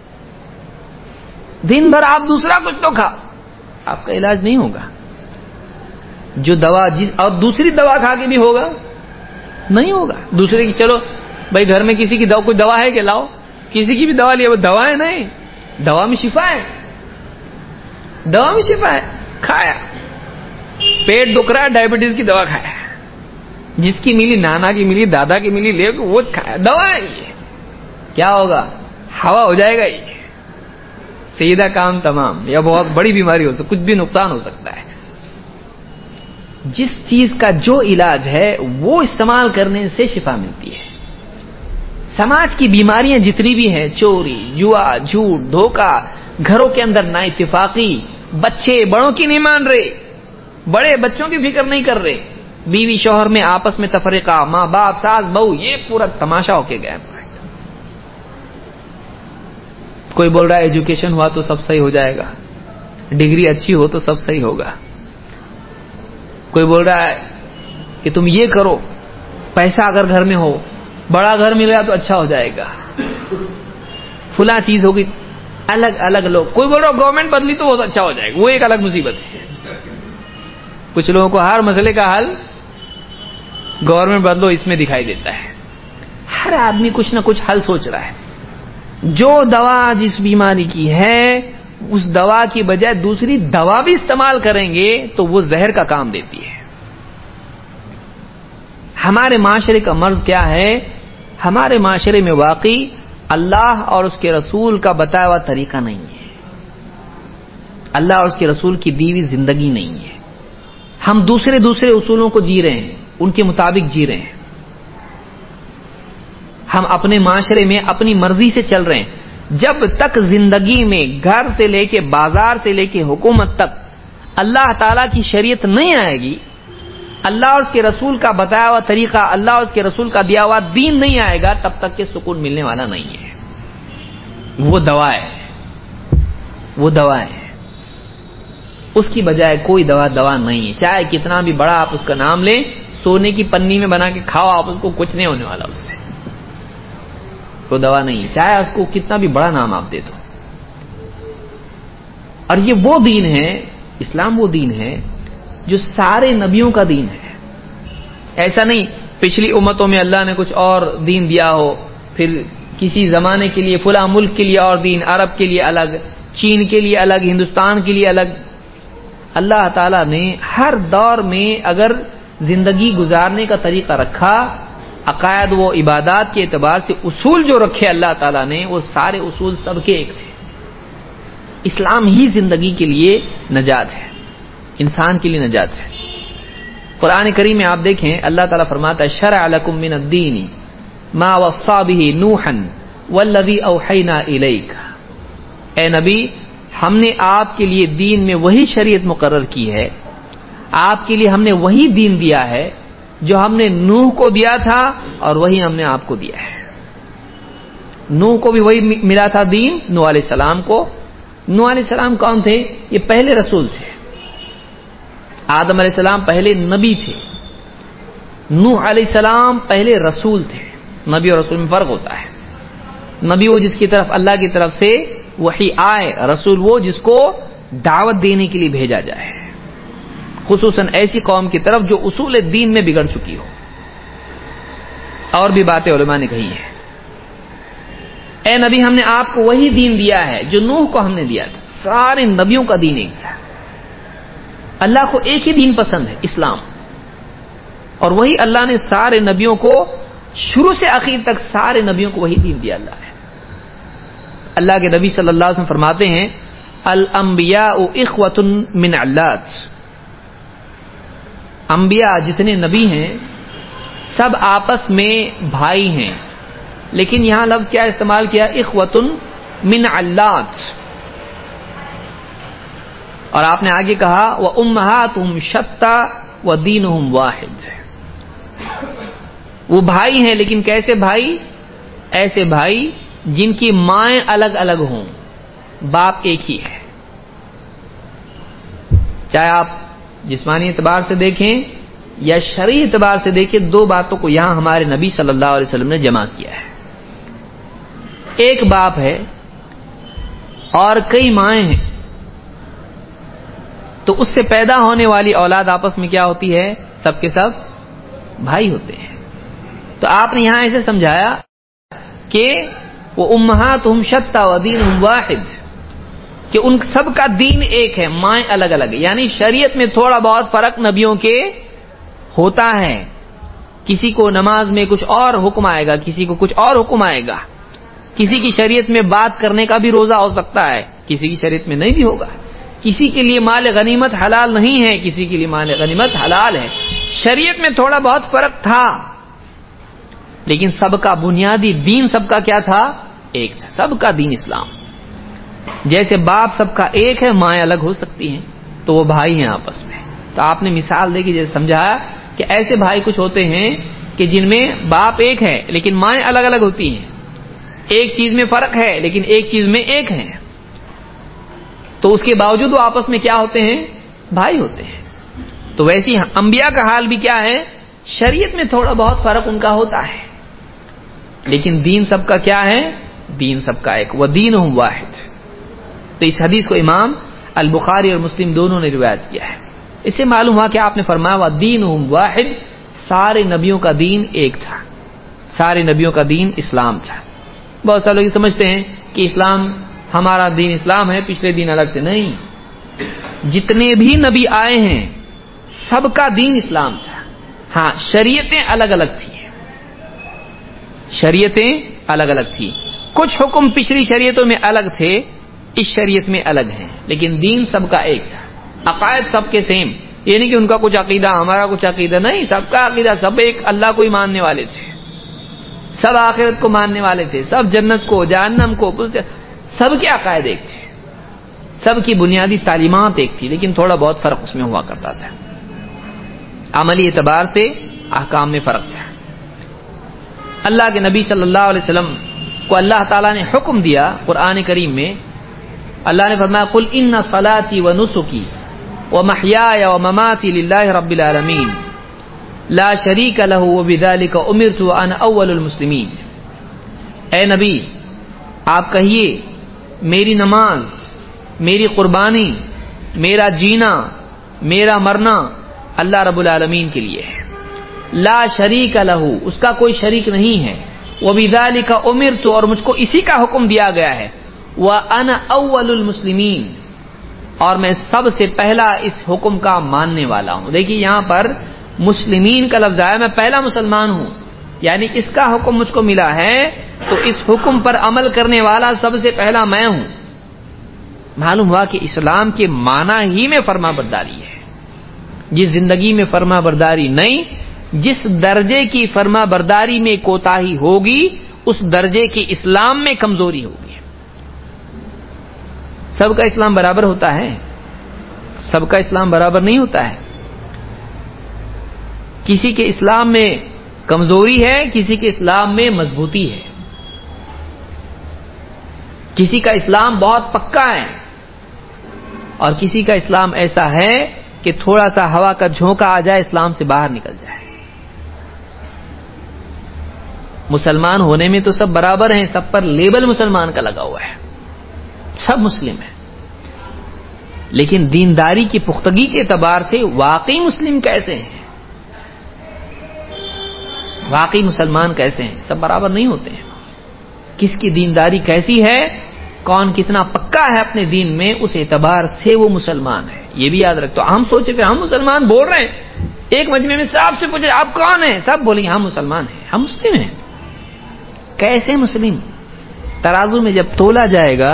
دن بھر آپ دوسرا کچھ تو کھاؤ, آپ کا علاج نہیں ہوگا. جو دوا اور دوسری دوا کھا کے بھی ہوگا نہیں ہوگا. دوسرے کی, چلو بھائی گھر میں کسی کی کوئی دوا ہے کہ لاؤ, کسی کی بھی دوا لیا, وہ دوا ہے نہیں, دوا میں شفا ہے, دوا میں شفا ہے. کھایا, پیٹ دکھ رہا ہے, ڈائبٹیز کی دوا کھایا, جس کی ملی, نانا کی ملی, دادا کی ملی, لے وہ کھایا, دوا ہے یہ. کیا ہوگا؟ ہوا ہو جائے گا یہ, سیدھا کام تمام, یا بہت بڑی بیماری ہو سکتی, کچھ بھی نقصان ہو سکتا ہے. جس چیز کا جو علاج ہے وہ استعمال کرنے سے شفا ملتی ہے. سماج کی بیماریاں جتنی بھی ہیں, چوری, جوا, جھوٹ, دھوکہ, گھروں کے اندر نا اتفاقی, بچے بڑوں کی نہیں مان رہے, بڑے بچوں کی فکر نہیں کر رہے, بیوی شوہر میں آپس میں تفرقہ, ماں باپ, ساس بہو, یہ پورا تماشا ہو کے گیا. کوئی بول رہا ہے ایجوکیشن ہوا تو سب صحیح ہو جائے گا, ڈگری اچھی ہو تو سب صحیح ہوگا. کوئی بول رہا ہے کہ تم یہ کرو, پیسہ اگر گھر میں ہو, بڑا گھر مل گیا تو اچھا ہو جائے گا, فلاں چیز ہوگی. الگ الگ لوگ. کوئی بول رہا گورنمنٹ بدلی تو بہت اچھا ہو جائے گا, وہ ایک الگ مصیبت ہے. کچھ لوگوں کو ہر مسئلے کا حل گورنمنٹ بدلو اس میں دکھائی دیتا ہے. ہر آدمی کچھ نہ کچھ حل سوچ رہا ہے. جو دوا جس بیماری کی ہے, اس دوا کی بجائے دوسری دوا بھی استعمال کریں گے تو وہ زہر کا کام دیتی ہے. ہمارے معاشرے کا مرض کیا ہے؟ ہمارے معاشرے میں واقعی اللہ اور اس کے رسول کا بتایا ہوا طریقہ نہیں ہے, اللہ اور اس کے رسول کی دی ہوئی زندگی نہیں ہے. ہم دوسرے اصولوں کو جی رہے ہیں, ان کے مطابق جی رہے ہیں. ہم اپنے معاشرے میں اپنی مرضی سے چل رہے ہیں. جب تک زندگی میں گھر سے لے کے بازار سے لے کے حکومت تک اللہ تعالی کی شریعت نہیں آئے گی, اللہ اور اس کے رسول کا بتایا ہوا طریقہ, اللہ اور اس کے رسول کا دیا ہوا دین نہیں آئے گا, تب تک کہ سکون ملنے والا نہیں ہے. وہ دوا ہے, وہ دوا ہے. اس کی بجائے کوئی دوا نہیں ہے. چاہے کتنا بھی بڑا آپ اس کا نام لیں, سونے کی پنی میں بنا کے کھاؤ آپ, اس کو کچھ نہیں ہونے والا اس سے. وہ دوا نہیں ہے, چاہے اس کو کتنا بھی بڑا نام آپ دے دو. اور یہ وہ دین ہے, اسلام وہ دین ہے جو سارے نبیوں کا دین ہے. ایسا نہیں پچھلی امتوں میں اللہ نے کچھ اور دین دیا ہو، پھر کسی زمانے کے لیے فلاں ملک کے لیے اور دین، عرب کے لیے الگ، چین کے لیے الگ، ہندوستان کے لیے الگ. اللہ تعالیٰ نے ہر دور میں اگر زندگی گزارنے کا طریقہ رکھا، عقائد و عبادات کے اعتبار سے اصول جو رکھے اللہ تعالیٰ نے، وہ سارے اصول سب کے ایک تھے. اسلام ہی زندگی کے لیے نجات ہے، انسان کے لیے نجات ہے. قرآن کریم میں آپ دیکھیں اللہ تعالیٰ فرماتا ہے شرع لکم من الدین ما وصى به نوحا والذی اوحینا الیک. اے نبی، ہم نے آپ کے لیے دین میں وہی شریعت مقرر کی ہے، آپ کے لیے ہم نے وہی دین دیا ہے جو ہم نے نوح کو دیا تھا اور وہی ہم نے آپ کو دیا ہے. نوح کو بھی وہی ملا تھا دین، نوح علیہ السلام کو. نوح علیہ السلام کون تھے؟ یہ پہلے رسول تھے. آدم علیہ السلام پہلے نبی تھے، نوح علیہ السلام پہلے رسول تھے. نبی اور رسول میں فرق ہوتا ہے. نبی وہ جس کی طرف اللہ کی طرف سے وحی آئے، رسول وہ جس کو دعوت دینے کے لیے بھیجا جائے، خصوصاً ایسی قوم کی طرف جو اصول دین میں بگڑ چکی ہو. اور بھی باتیں علماء نے کہی ہیں. اے نبی، ہم نے آپ کو وہی دین دیا ہے جو نوح کو ہم نے دیا تھا. سارے نبیوں کا دین ایک تھا. اللہ کو ایک ہی دین پسند ہے، اسلام، اور وہی اللہ نے سارے نبیوں کو شروع سے آخر تک سارے نبیوں کو وہی دین دیا اللہ ہے. اللہ کے نبی صلی اللہ علیہ وسلم فرماتے ہیں الانبیاء اخوۃ من علات. انبیاء جتنے نبی ہیں سب آپس میں بھائی ہیں، لیکن یہاں لفظ کیا استعمال کیا؟ اخوۃ من علات. اور آپ نے آگے کہا وَأُمَّهَاتُهُمْ شَتَّى وَدِينُهُمْ وَاحِدٌ. وہ بھائی ہیں، لیکن کیسے بھائی؟ ایسے بھائی جن کی مائیں الگ الگ ہوں، باپ ایک ہی ہے. چاہے آپ جسمانی اعتبار سے دیکھیں یا شرعی اعتبار سے دیکھیں، دو باتوں کو یہاں ہمارے نبی صلی اللہ علیہ وسلم نے جمع کیا ہے. ایک باپ ہے اور کئی مائیں ہیں، تو اس سے پیدا ہونے والی اولاد آپس میں کیا ہوتی ہے؟ سب کے سب بھائی ہوتے ہیں. تو آپ نے یہاں ایسے سمجھایا کہ وہ امہاتہم شتیٰ ودینہم واحد، کہ ان سب کا دین ایک ہے، مائیں الگ الگ. یعنی شریعت میں تھوڑا بہت فرق نبیوں کے ہوتا ہے. کسی کو نماز میں کچھ اور حکم آئے گا، کسی کو کچھ اور حکم آئے گا. کسی کی شریعت میں بات کرنے کا بھی روزہ ہو سکتا ہے، کسی کی شریعت میں نہیں بھی ہوگا. کسی کے لیے مال غنیمت حلال نہیں ہے، کسی کے لیے مال غنیمت حلال ہے. شریعت میں تھوڑا بہت فرق تھا، لیکن سب کا بنیادی دین سب کا کیا تھا؟ ایک تھا. سب کا دین اسلام. جیسے باپ سب کا ایک ہے، مائیں الگ ہو سکتی ہیں، تو وہ بھائی ہیں آپس میں. تو آپ نے مثال دے کے جیسے سمجھایا کہ ایسے بھائی کچھ ہوتے ہیں کہ جن میں باپ ایک ہے لیکن مائیں الگ الگ ہوتی ہیں. ایک چیز میں فرق ہے لیکن ایک چیز میں ایک ہے، تو اس کے باوجود وہ آپس میں کیا ہوتے ہیں؟ بھائی ہوتے ہیں. تو ویسی انبیاء کا حال بھی کیا ہے؟ شریعت میں تھوڑا بہت فرق ان کا ہوتا ہے، لیکن دین سب کا کیا ہے؟ دین سب کا ایک. وَدِينُهُمْ وَاحِدٌ. تو اس حدیث کو امام البخاری اور مسلم دونوں نے روایت کیا ہے. اس سے معلوم ہوا کہ آپ نے فرمایا وَدِينُهُمْ وَاحِدٌ، سارے نبیوں کا دین ایک تھا، سارے نبیوں کا دین اسلام تھا. بہت سارے لوگ سمجھتے ہیں کہ اسلام، ہمارا دین اسلام ہے، پچھلے دین الگ تھے. نہیں، جتنے بھی نبی آئے ہیں سب کا دین اسلام تھا. ہاں، شریعتیں الگ الگ تھیں، شریعتیں الگ الگ تھیں. کچھ حکم پچھلی شریعتوں میں الگ تھے، اس شریعت میں الگ ہیں، لیکن دین سب کا ایک تھا. عقائد سب کے سیم، یہ نہیں کہ ان کا کچھ عقیدہ ہمارا کچھ عقیدہ، نہیں، سب کا عقیدہ، سب ایک اللہ کو ہی ماننے والے تھے، سب آخرت کو ماننے والے تھے، سب جنت کو، جہنم کو، سب کے عقائد ایک تھے، سب کی بنیادی تعلیمات ایک تھی، لیکن تھوڑا بہت فرق اس میں ہوا کرتا تھا. عملی اعتبار سے احکام میں فرق تھا. اللہ کے نبی صلی اللہ علیہ وسلم کو اللہ تعالیٰ نے حکم دیا قرآن کریم میں. اللہ نے فرمایا قل ان صلاتی ونسکی ومحیای ومماتی للہ رب العالمین لا شریک لہ وبذلک امرت وانا اول المسلمین. اے نبی، آپ کہیے میری نماز، میری قربانی، میرا جینا، میرا مرنا اللہ رب العالمین کے لیے ہے. لا شریک لہ، اس کا کوئی شریک نہیں ہے. وبذالک امرت، اور مجھ کو اسی کا حکم دیا گیا ہے. وانا اول المسلمین، اور میں سب سے پہلا اس حکم کا ماننے والا ہوں. دیکھیے یہاں پر مسلمین کا لفظ آیا، میں پہلا مسلمان ہوں، یعنی اس کا حکم مجھ کو ملا ہے تو اس حکم پر عمل کرنے والا سب سے پہلا میں ہوں. معلوم ہوا کہ اسلام کے معنی ہی میں فرما برداری ہے. جس زندگی میں فرما برداری نہیں، جس درجے کی فرما برداری میں کوتاہی ہوگی اس درجے کی اسلام میں کمزوری ہوگی. سب کا اسلام برابر ہوتا ہے؟ سب کا اسلام برابر نہیں ہوتا ہے. کسی کے اسلام میں کمزوری ہے، کسی کے اسلام میں مضبوطی ہے. کسی کا اسلام بہت پکا ہے اور کسی کا اسلام ایسا ہے کہ تھوڑا سا ہوا کا جھونکا آ جائے اسلام سے باہر نکل جائے. مسلمان ہونے میں تو سب برابر ہیں، سب پر لیبل مسلمان کا لگا ہوا ہے، سب مسلم ہیں، لیکن دینداری کی پختگی کے اعتبار سے واقعی مسلم کیسے ہیں، واقعی مسلمان کیسے ہیں، سب برابر نہیں ہوتے ہیں. کس کی دینداری کیسی ہے، کون کتنا پکا ہے اپنے دین میں، اس اعتبار سے وہ مسلمان ہے. یہ بھی یاد رکھ. تو ہم سوچے کہ ہم مسلمان بول رہے ہیں، ایک مجمع میں صاحب سے پوچھے آپ کون ہیں، سب بولیں گے ہم مسلمان ہیں، ہم مسلم ہیں. کیسے مسلم؟ ترازو میں جب تولا جائے گا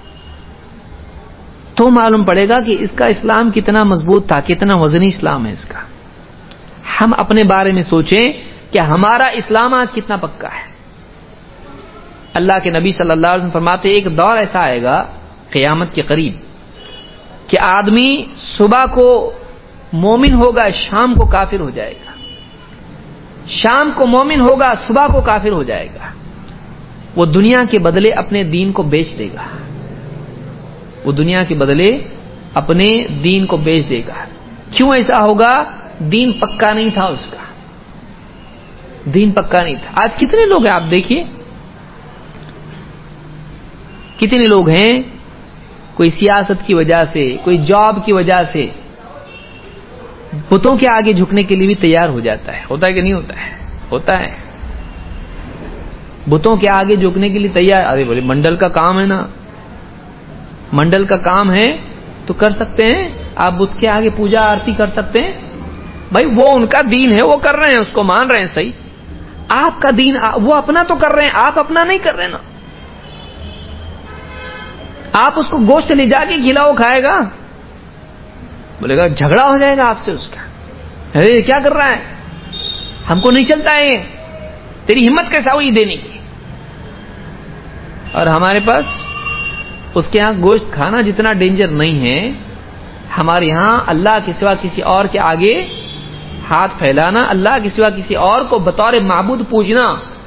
تو معلوم پڑے گا کہ اس کا اسلام کتنا مضبوط تھا، کتنا وزنی اسلام ہے اس کا. ہم اپنے بارے میں سوچیں کہ ہمارا اسلام آج کتنا پکا ہے. اللہ کے نبی صلی اللہ علیہ وسلم فرماتے ایک دور ایسا آئے گا قیامت کے قریب کہ آدمی صبح کو مومن ہوگا، شام کو کافر ہو جائے گا، شام کو مومن ہوگا، صبح کو کافر ہو جائے گا. وہ دنیا کے بدلے اپنے دین کو بیچ دے گا، وہ دنیا کے بدلے اپنے دین کو بیچ دے گا. کیوں ایسا ہوگا؟ دین پکا نہیں تھا اس کا، دین پکا نہیں تھا. آج کتنے لوگ ہیں آپ دیکھیے، کتنے لوگ ہیں کوئی سیاست کی وجہ سے، کوئی جاب کی وجہ سے بتوں کے آگے جھکنے کے لیے بھی تیار ہو جاتا ہے. ہوتا ہے کہ نہیں ہوتا ہے؟ ہوتا ہے. بتوں کے آگے جھکنے کے لیے تیار. ارے بولے منڈل کا کام ہے نا، منڈل کا کام ہے تو کر سکتے ہیں، آپ بت کے آگے پوجا آرتی کر سکتے ہیں. بھائی وہ ان کا دین ہے، وہ کر رہے ہیں، اس کو مان رہے ہیں، صحیح. آپ کا دین وہ اپنا تو کر رہے ہیں، آپ اپنا نہیں کر رہے نا. آپ اس کو گوشت لے جا کے کھلاؤ، کھائے گا، بولے گا جھگڑا ہو جائے گا آپ سے اس کا. کیا کر رہا ہے، ہم کو نہیں چلتا ہے، تیری ہمت کیسا ہوئی دینے کی. اور ہمارے پاس اس کے ہاں گوشت کھانا جتنا ڈینجر نہیں ہے، ہمارے یہاں اللہ کے سوا کسی اور کے آگے ہاتھ پھیلانا، اللہ کے سوا کسی اور کو بطور معبود پوجنا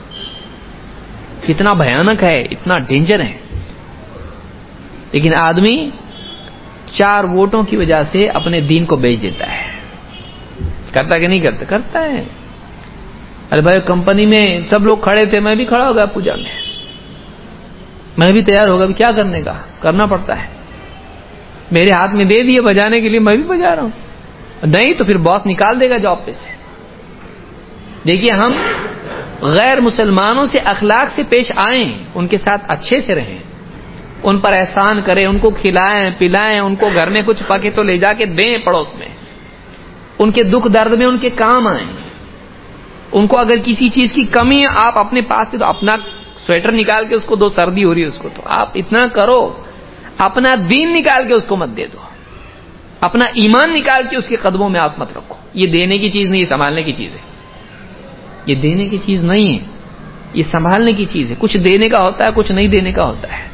کتنا بھیانک ہے، اتنا ڈینجر ہے. لیکن آدمی 4 ووٹوں کی وجہ سے اپنے دین کو بیچ دیتا ہے. کرتا کہ نہیں کرتا؟ کرتا ہے. ارے بھائی کمپنی میں سب لوگ کھڑے تھے، میں بھی کھڑا ہو گیا پوجا میں، میں بھی تیار ہوگا، کیا کرنے کا، کرنا پڑتا ہے. میرے ہاتھ میں دے دیے بجانے کے لیے، میں بھی بجا رہا ہوں. نہیں تو پھر باس نکال دے گا جاب پہ سے. دیکھیے ہم غیر مسلمانوں سے اخلاق سے پیش آئیں، ان کے ساتھ اچھے سے رہیں، ان پر احسان کریں، ان کو کھلائیں پلائیں، ان کو گھر میں کچھ پکے تو لے جا کے دیں پڑوس میں، ان کے دکھ درد میں ان کے کام آئیں. ان کو اگر کسی چیز کی کمی ہے آپ اپنے پاس سے تو اپنا سویٹر نکال کے اس کو دو، سردی ہو رہی ہے اس کو، تو آپ اتنا کرو. اپنا دین نکال کے اس کو مت دے دو، اپنا ایمان نکال کے اس کے قدموں میں آپ مت رکھو. یہ دینے کی چیز نہیں، یہ سنبھالنے کی چیز ہے. یہ دینے کی چیز نہیں ہے، یہ سنبھالنے کی چیز ہے. کچھ دینے کا ہوتا ہے، کچھ نہیں دینے کا ہوتا ہے.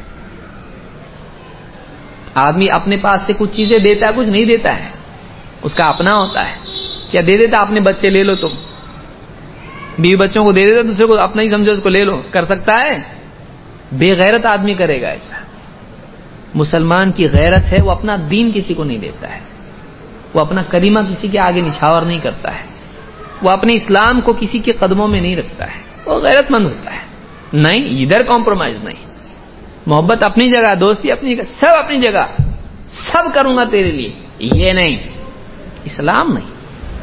آدمی اپنے پاس سے کچھ چیزیں دیتا ہے، کچھ نہیں دیتا ہے، اس کا اپنا ہوتا ہے. کیا دے دیتا اپنے بچے لے لو، تم بیوی بچوں کو دے دیتا، دوسرے کو اپنا ہی سمجھو اس کو لے لو، کر سکتا ہے؟ بے غیرت آدمی کرے گا ایسا. مسلمان کی غیرت ہے، وہ اپنا دین کسی کو نہیں دیتا ہے، وہ اپنا کلمہ کسی کے آگے نچھاور نہیں کرتا ہے، وہ اپنے اسلام کو کسی کے قدموں میں نہیں رکھتا ہے، وہ غیرت مند ہوتا ہے. نہیں، ادھر کمپرومائز نہیں. محبت اپنی جگہ، دوستی اپنی جگہ، سب اپنی جگہ، سب کروں گا تیرے لیے، یہ نہیں، اسلام نہیں.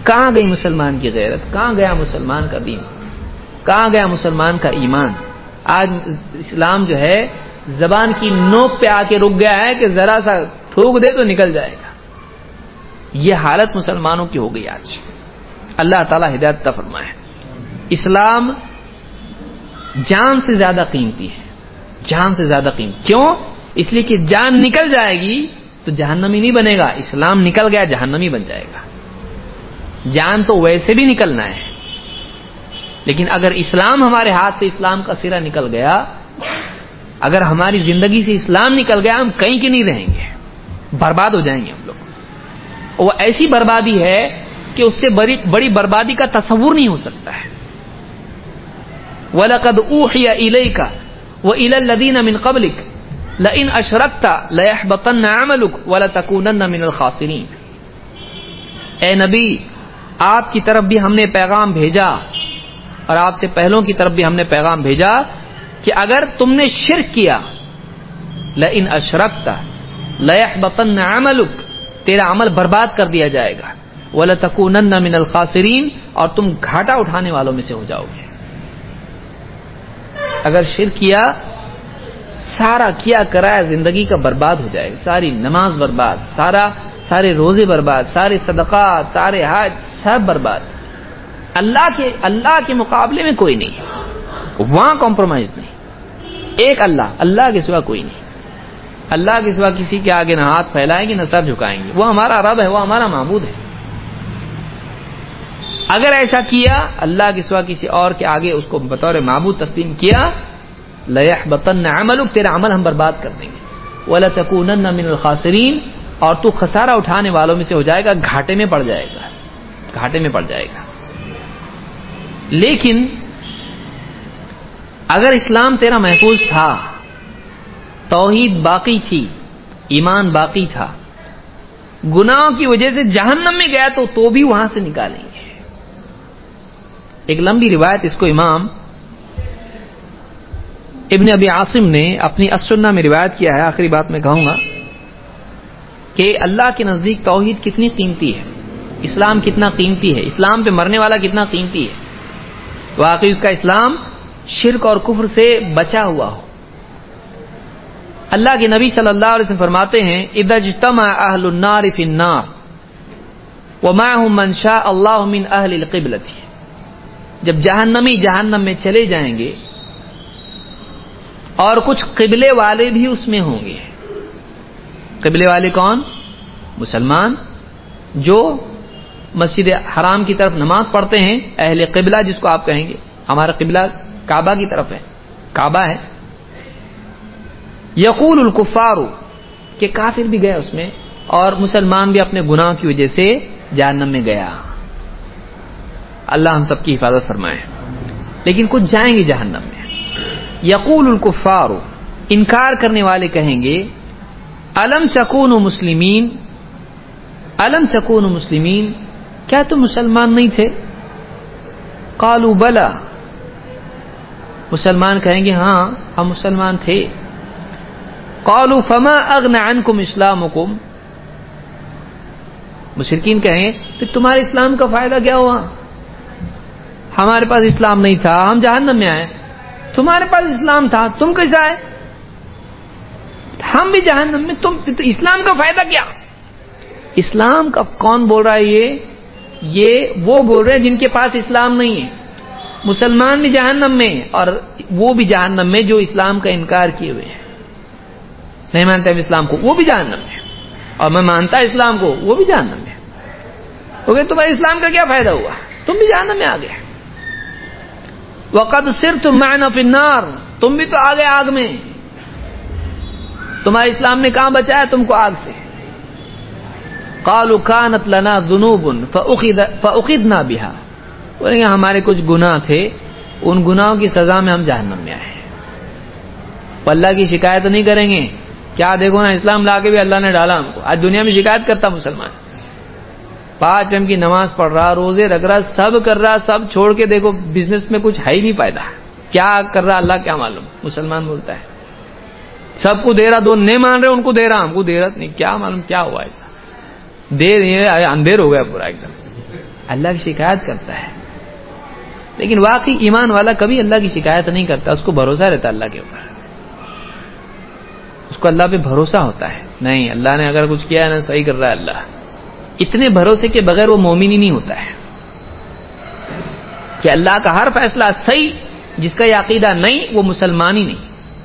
کہاں گئی مسلمان کی غیرت؟ کہاں گیا مسلمان کا دین؟ کہاں گیا مسلمان کا ایمان؟ آج اسلام جو ہے زبان کی نوک پہ آ کے رک گیا ہے کہ ذرا سا تھوک دے تو نکل جائے گا. یہ حالت مسلمانوں کی ہو گئی آج. اللہ تعالی ہدایت عطا فرمائے. اسلام جان سے زیادہ قیمتی ہے. جان سے زیادہ قیمتی. کیوں؟ اس لیے کہ جان نکل جائے گی تو جہنمی نہیں بنے گا. اسلام نکل گیا جہنمی بن جائے گا. جان تو ویسے بھی نکلنا ہے، لیکن اگر اسلام ہمارے ہاتھ سے، اسلام کا سرا نکل گیا، اگر ہماری زندگی سے اسلام نکل گیا، ہم کہیں کے نہیں رہیں گے، برباد ہو جائیں گے ہم لوگ. وہ ایسی بربادی ہے کہ اس سے بڑی بربادی کا تصور نہیں ہو سکتا ہے. وَلَقَدْ أُوحِيَ إِلَيْكَ وَإِلَى الَّذِينَ مِنْ قَبْلِكَ لَئِنْ أَشْرَكْتَ لَيَحْبَطَنَّ عَمَلُكَ وَلَتَكُونَنَّ مِنَ الْخَاسِرِينَ. اے نبی، آپ کی طرف بھی ہم نے پیغام بھیجا اور آپ سے پہلوں کی طرف بھی ہم نے پیغام بھیجا کہ اگر تم نے شرک کیا، لئن اشرکت لیحبطن عملک، تیرا عمل برباد کر دیا جائے گا، ولتکونن من الخاسرین، اور تم گھاٹا اٹھانے والوں میں سے ہو جاؤ گے. اگر شرک کیا، سارا کیا کرایا زندگی کا برباد ہو جائے گا. ساری نماز برباد، سارے روزے برباد، سارے صدقات، سارے حج سب برباد. اللہ کے مقابلے میں کوئی نہیں، وہاں کمپرومائز نہیں. ایک اللہ کے سوا کوئی نہیں. اللہ کے سوا کسی کے آگے نہ ہاتھ پھیلائیں گے نہ سر جھکائیں گے. وہ ہمارا رب ہے، وہ ہمارا معبود ہے. اگر ایسا کیا، اللہ کے سوا کسی اور کے آگے اس کو بطور معبود تسلیم کیا، لیحبطن عملک، تیرا عمل ہم برباد کر دیں گے، ولتکونن من الخاسرین، اور تو خسارہ اٹھانے والوں میں سے ہو جائے گا، گھاٹے میں پڑ جائے گا. لیکن اگر اسلام تیرا محفوظ تھا، توحید باقی تھی، ایمان باقی تھا، گناہوں کی وجہ سے جہنم میں گیا تو بھی وہاں سے نکالیں گے. ایک لمبی روایت، اس کو امام ابن ابی عاصم نے اپنی السنہ میں روایت کیا ہے. آخری بات میں کہوں گا کہ اللہ کے نزدیک توحید کتنی قیمتی ہے، اسلام کتنا قیمتی ہے، اسلام پہ مرنے والا کتنا قیمتی ہے. واقعی اس کا اسلام شرک اور کفر سے بچا ہوا ہو. اللہ کے نبی صلی اللہ علیہ وسلم فرماتے ہیں، اذا اجتمع اہل النار فی النار ومعهم من شاء اللہ من اہل القبلۃ، جب جہنمی جہنم میں چلے جائیں گے اور کچھ قبلے والے بھی اس میں ہوں گے. قبلے والے کون؟ مسلمان جو مسجد حرام کی طرف نماز پڑھتے ہیں، اہل قبلہ جس کو آپ کہیں گے. ہمارا قبلہ کعبہ کی طرف ہے، کعبہ ہے. یقول الکفار، کہ کافر بھی گئے اس میں، اور مسلمان بھی اپنے گناہ کی وجہ سے جہنم میں گیا. اللہ ہم سب کی حفاظت فرمائے. لیکن کچھ جائیں گے جہنم میں. یقول الکفار، انکار کرنے والے کہیں گے، الم تکونوا مسلمین، الم تکونوا مسلمین، کیا تم مسلمان نہیں تھے؟ قالوا بلا، مسلمان کہیں گے ہاں ہم مسلمان تھے. قالوا فما اغنى عنكم اسلامكم، مشرکین کہیں کہ تمہارے اسلام کا فائدہ کیا ہوا؟ ہمارے پاس اسلام نہیں تھا، ہم جہنم میں آئے. تمہارے پاس اسلام تھا، تم کیسے آئے؟ ہم بھی جہنم میں، تم تو اسلام کا فائدہ کیا؟ اسلام کا کون بول رہا ہے؟ یہ وہ بول رہے ہیں جن کے پاس اسلام نہیں ہے. مسلمان بھی جہنم میں اور وہ بھی جہنم میں جو اسلام کا انکار کیے ہوئے ہیں، نہیں مانتے ہم اسلام کو، وہ بھی جہنم میں. اور میں مانتا اسلام کو، وہ بھی جہنم میں. کیونکہ تمہارے اسلام کا کیا فائدہ ہوا؟ تم بھی جہنم میں آ گئے. وقد صرتم معنا فی النار، تم بھی تو آ گئے آگ میں. تمہارے اسلام نے کہاں بچایا تم کو آگ سے؟ قالوا كانت لنا ذنوب فاخذنا بها، بولیں گے ہمارے کچھ گناہ تھے، ان گناہوں کی سزا میں ہم جہنم میں آئے. اللہ کی شکایت نہیں کریں گے. کیا دیکھو نا، اسلام لا کے بھی اللہ نے ڈالا ہم کو. آج دنیا میں شکایت کرتا مسلمان، 5 ٹائم کی نماز پڑھ رہا، روزے رکھ رہا، سب کر رہا، سب چھوڑ کے دیکھو بزنس میں کچھ ہے ہی نہیں فائدہ. کیا کر رہا اللہ کیا معلوم. مسلمان بولتا ہے سب کو دے رہا، دو نہیں مان رہے ان کو دے رہا، ہم کو دے رہا نہیں. کیا معلوم کیا ہوا ایسا؟ دے رہے اندھیر ہو گیا پورا ایک دم. اللہ کی شکایت کرتا ہے. لیکن واقعی ایمان والا کبھی اللہ کی شکایت نہیں کرتا, اس کو بھروسہ رہتا اللہ کے اوپر, اس کو اللہ پہ بھروسہ ہوتا ہے. نہیں, اللہ نے اگر کچھ کیا ہے نا صحیح کر رہا ہے اللہ. اتنے بھروسے کے بغیر وہ مومن ہی نہیں ہوتا ہے کہ اللہ کا ہر فیصلہ صحیح. جس کا یہ عقیدہ نہیں وہ مسلمان ہی نہیں.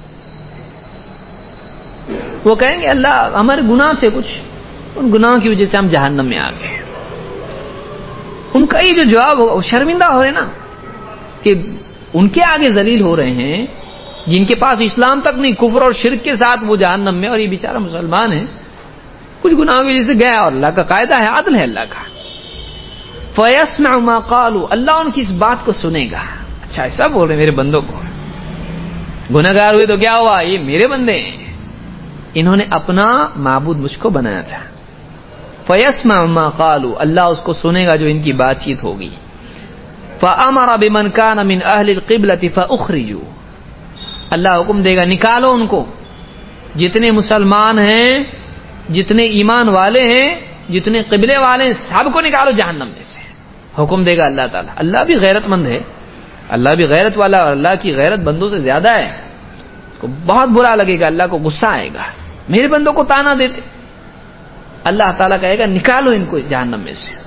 وہ کہیں گے اللہ ہمارے گناہ تھے کچھ, ان گناہوں کی وجہ سے ہم جہنم میں آ گئے. ان کا یہ جو جواب ہوگا, وہ شرمندہ ہو رہے نا کہ ان کے آگے ذلیل ہو رہے ہیں جن کے پاس اسلام تک نہیں, کفر اور شرک کے ساتھ وہ جہنم میں, اور یہ بیچارہ مسلمان ہے کچھ گناہوں کی وجہ سے گیا. اور اللہ کا قاعدہ ہے, عدل ہے اللہ کا. فَيَسْمَعُ مَا قَالُوا, اللہ ان کی اس بات کو سنے گا. اچھا ایسا بول رہے میرے بندوں کو, گنہگار ہوئے تو کیا ہوا, یہ میرے بندے ہیں, انہوں نے اپنا معبود مجھ کو بنایا تھا. فَيَسْمَعُ مَا قَالُوا, اللہ اس کو سنے گا جو ان کی بات چیت ہوگی. فَأَمَرَ بِمَنْ كَانَ مِنْ أَهْلِ الْقِبْلَةِ فَأُخْرِجُوا, اللہ حکم دے گا نکالو ان کو, جتنے مسلمان ہیں, جتنے ایمان والے ہیں, جتنے قبلے والے ہیں, سب کو نکالو جہنم میں سے. حکم دے گا اللہ تعالیٰ. اللہ بھی غیرت مند ہے, اللہ بھی غیرت والا, اور اللہ کی غیرت بندوں سے زیادہ ہے. کو بہت برا لگے گا, اللہ کو غصہ آئے گا, میرے بندوں کو تانا دیتے. اللہ تعالیٰ کہے گا نکالو ان کو جہنم میں سے.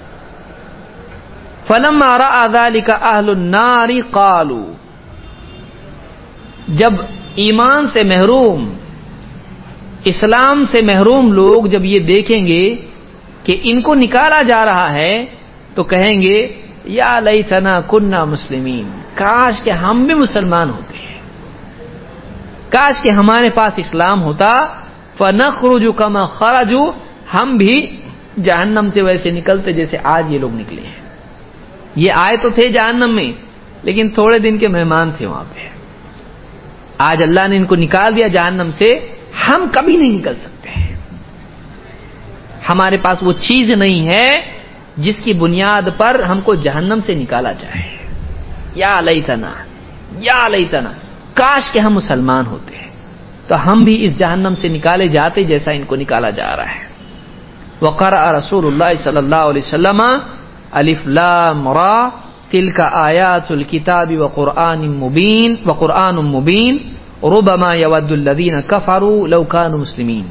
فَلَمَّا رَأَى ذَلِكَ أَهْلُ النَّارِ قَالُوا, جب ایمان سے محروم, اسلام سے محروم لوگ جب یہ دیکھیں گے کہ ان کو نکالا جا رہا ہے تو کہیں گے یا لیتنا کننا مسلمین, کاش کہ ہم بھی مسلمان ہوتے ہیں, کاش کہ ہمارے پاس اسلام ہوتا. فنخرج کما خرجوا, ہم بھی جہنم سے ویسے نکلتے جیسے آج یہ لوگ نکلے ہیں. یہ آئے تو تھے جہنم میں لیکن تھوڑے دن کے مہمان تھے وہاں پہ. آج اللہ نے ان کو نکال دیا جہنم سے, ہم کبھی نہیں نکل سکتے. ہمارے پاس وہ چیز نہیں ہے جس کی بنیاد پر ہم کو جہنم سے نکالا جائے. یا لیتنا, یا لیتنا, کاش کہ ہم مسلمان ہوتے تو ہم بھی اس جہنم سے نکالے جاتے جیسا ان کو نکالا جا رہا ہے. وقرأ رسول اللہ صلی اللہ علیہ وسلم الف لام را تلک آیات الکتاب وقرآن مبین ربما یود الذین کفروا لو کانوا مسلمین.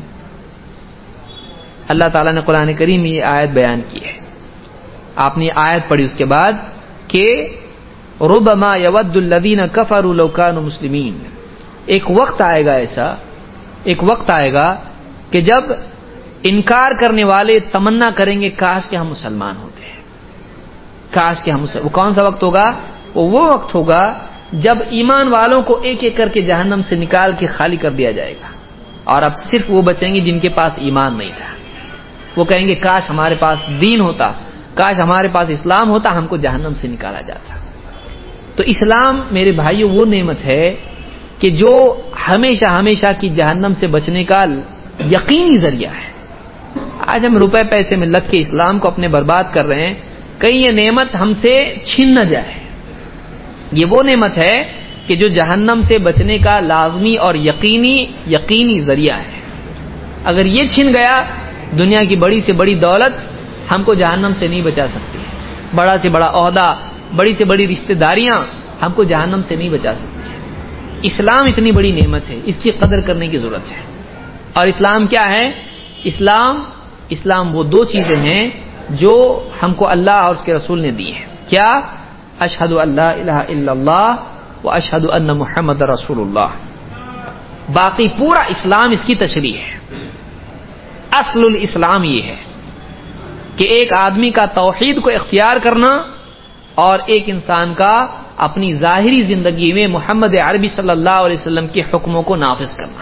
اللہ تعالیٰ نے قرآن کریم میں یہ آیت بیان کی ہے. آپ نے آیت پڑھی اس کے بعد کہ ربما یود الذین کفروا لو کانوا مسلمین. ایک وقت آئے گا, ایسا ایک وقت آئے گا کہ جب انکار کرنے والے تمنا کریں گے کاش کہ ہم مسلمان ہوتے ہیں, کاش کہ ہم مسلمان. وہ کون سا وقت ہوگا؟ وہ وقت ہوگا جب ایمان والوں کو ایک ایک کر کے جہنم سے نکال کے خالی کر دیا جائے گا, اور اب صرف وہ بچیں گے جن کے پاس ایمان نہیں تھا. وہ کہیں گے کاش ہمارے پاس دین ہوتا, کاش ہمارے پاس اسلام ہوتا, ہم کو جہنم سے نکالا جاتا. تو اسلام میرے بھائیوں وہ نعمت ہے کہ جو ہمیشہ ہمیشہ کی جہنم سے بچنے کا یقینی ذریعہ ہے. آج ہم روپے پیسے میں لگ کے اسلام کو اپنے برباد کر رہے ہیں, کہیں یہ نعمت ہم سے چھن نہ جائے. یہ وہ نعمت ہے کہ جو جہنم سے بچنے کا لازمی اور یقینی ذریعہ ہے. اگر یہ چھن گیا, دنیا کی بڑی سے بڑی دولت ہم کو جہنم سے نہیں بچا سکتی, بڑا سے بڑا عہدہ, بڑی سے بڑی رشتہ داریاں ہم کو جہنم سے نہیں بچا سکتی. اسلام اتنی بڑی نعمت ہے, اس کی قدر کرنے کی ضرورت ہے. اور اسلام کیا ہے؟ اسلام وہ دو چیزیں ہیں جو ہم کو اللہ اور اس کے رسول نے دی ہیں. کیا؟ اشہد ان لا الہ الا اللہ و اشہد ان محمد رسول اللہ. باقی پورا اسلام اس کی تشریح ہے. اصل الاسلام یہ ہے کہ ایک آدمی کا توحید کو اختیار کرنا اور ایک انسان کا اپنی ظاہری زندگی میں محمد عربی صلی اللہ علیہ وسلم کے حکموں کو نافذ کرنا.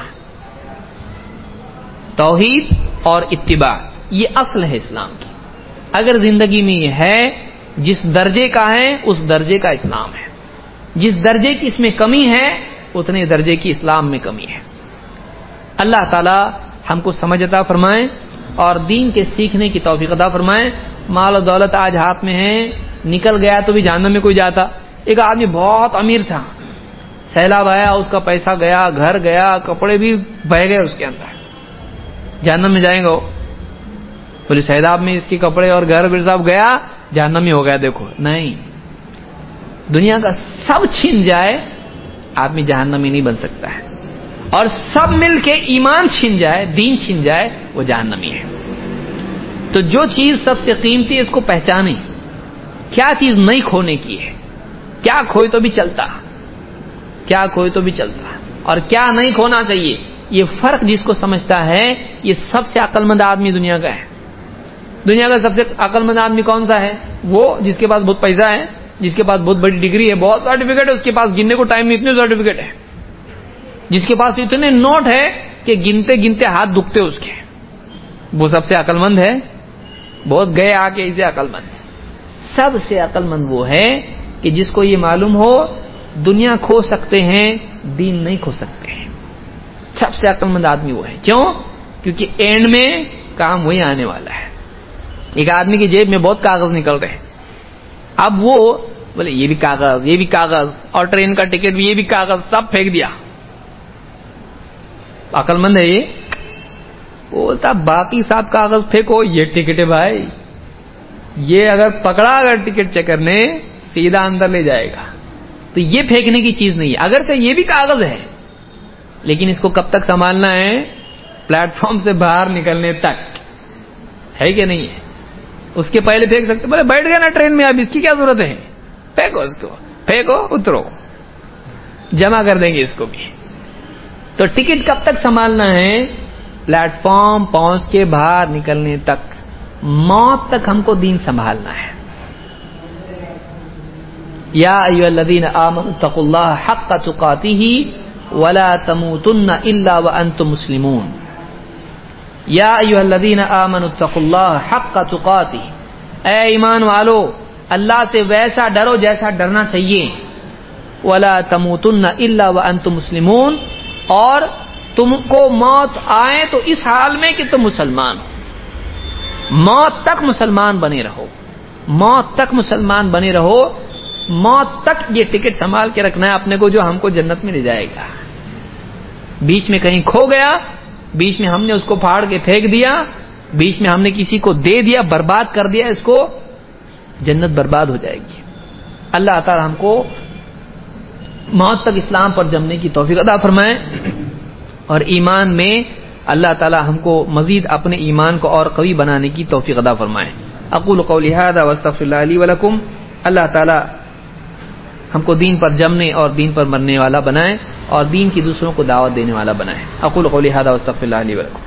توحید اور اتباع یہ اصل ہے اسلام کی. اگر زندگی میں یہ ہے, جس درجے کا ہے اس درجے کا اسلام ہے. جس درجے کی اس میں کمی ہے اتنے درجے کی اسلام میں کمی ہے. اللہ تعالی ہم کو سمجھ عطا فرمائے اور دین کے سیکھنے کی توفیق عطا فرمائے. مال و دولت آج ہاتھ میں ہے, نکل گیا تو بھی جہنم میں کوئی جاتا. ایک آدمی بہت امیر تھا, سیلاب آیا, اس کا پیسہ گیا, گھر گیا, کپڑے بھی بہ گئے اس کے اندر, جہنم میں جائیں گے وہ. بولے سیداب میں اس کے کپڑے اور گھر بھر سب گیا جہنمی ہو گیا. دیکھو نہیں, دنیا کا سب چھین جائے آدمی جہنمی نہیں بن سکتا ہے, اور سب مل کے ایمان چھین جائے, دین چھین جائے, وہ جہنمی ہے. تو جو چیز سب سے قیمتی ہے اس کو پہچانے, کیا چیز نہیں کھونے کی ہے, کیا کھوئے تو بھی چلتا, کیا کھوئے تو بھی چلتا, اور کیا نہیں کھونا چاہیے. یہ فرق جس کو سمجھتا ہے یہ سب سے عقل مند آدمی دنیا کا ہے. دنیا کا سب سے عقل مند آدمی کون سا ہے؟ وہ جس کے پاس بہت پیسہ ہے, جس کے پاس بہت بڑی ڈگری ہے, بہت سرٹیفکیٹ ہے, اس کے پاس گننے کو ٹائم نہیں اتنے سرٹیفکیٹ ہے, جس کے پاس اتنے نوٹ ہے کہ گنتے گنتے ہاتھ دکھتے اس کے, وہ سب سے عقل مند ہے. بہت گئے آ کے اسے عقل مند. سب سے عقل مند وہ ہے کہ جس کو یہ معلوم ہو دنیا کھو سکتے ہیں, دین نہیں کھو سکتے ہیں. سب سے عقل مند آدمی وہ ہے. کیوں؟ کیونکہ اینڈ میں کام وہی آنے والا ہے. ایک آدمی کی جیب میں بہت کاغذ نکل رہے ہیں, اب وہ بولے یہ بھی کاغذ, یہ بھی کاغذ, اور ٹرین کا ٹکٹ بھی, یہ بھی کاغذ, سب پھینک دیا. عقل مند ہے یہ؟ بولتا باقی سب کاغذ پھینکو, یہ ٹکٹ ہے بھائی, یہ اگر پکڑا اگر ٹکٹ چیکر نے سیدھا اندر لے جائے گا. تو یہ پھینکنے کی چیز نہیں ہے. اگر سے یہ بھی کاغذ ہے لیکن اس کو کب تک سنبھالنا ہے؟ پلیٹ فارم سے باہر نکلنے تک, ہے کہ نہیں ہے؟ اس کے پہلے پھینک سکتے, بولے بیٹھ گیا نا ٹرین میں, اب اس کی کیا ضرورت ہے, پھینکو اس کو, پھینکو, اترو, جمع کر دیں گے اس کو بھی. تو ٹکٹ کب تک سنبھالنا ہے؟ پلیٹ فارم پہنچ کے باہر نکلنے تک. موت تک ہم کو دین سنبھالنا ہے. یا ایھا الذین آمنوا اتقوا اللہ حق تقاتہ ولا تموتن الا وانتم مسلمون. یا ایھا الذین آمنوا اتقوا اللہ حق تقاتہ, اے ایمان والو اللہ سے ویسا ڈرو جیسا ڈرنا چاہیے. ولا تموتن الا وانتم مسلمون, اور تم کو موت آئے تو اس حال میں کہ تم مسلمان ہو. موت تک مسلمان بنے رہو, موت تک مسلمان بنے رہو. موت تک یہ ٹکٹ سنبھال کے رکھنا ہے اپنے کو, جو ہم کو جنت میں لے جائے گا. بیچ میں کہیں کھو گیا, بیچ میں ہم نے اس کو پھاڑ کے پھینک دیا, بیچ میں ہم نے کسی کو دے دیا, برباد کر دیا اس کو, جنت برباد ہو جائے گی. اللہ تعالی ہم کو موت تک اسلام پر جمنے کی توفیق عطا فرمائے, اور ایمان میں اللہ تعالی ہم کو مزید اپنے ایمان کو اور قوی بنانے کی توفیق عطا فرمائے. اقول قولی ھذا واستغفر اللہ لی ولکم. اللہ تعالی ہم کو دین پر جمنے اور دین پر مرنے والا بنائے, اور دین کی دوسروں کو دعوت دینے والا بنائے. اقول قولی ھذا واستغفر اللہ لی ولکم.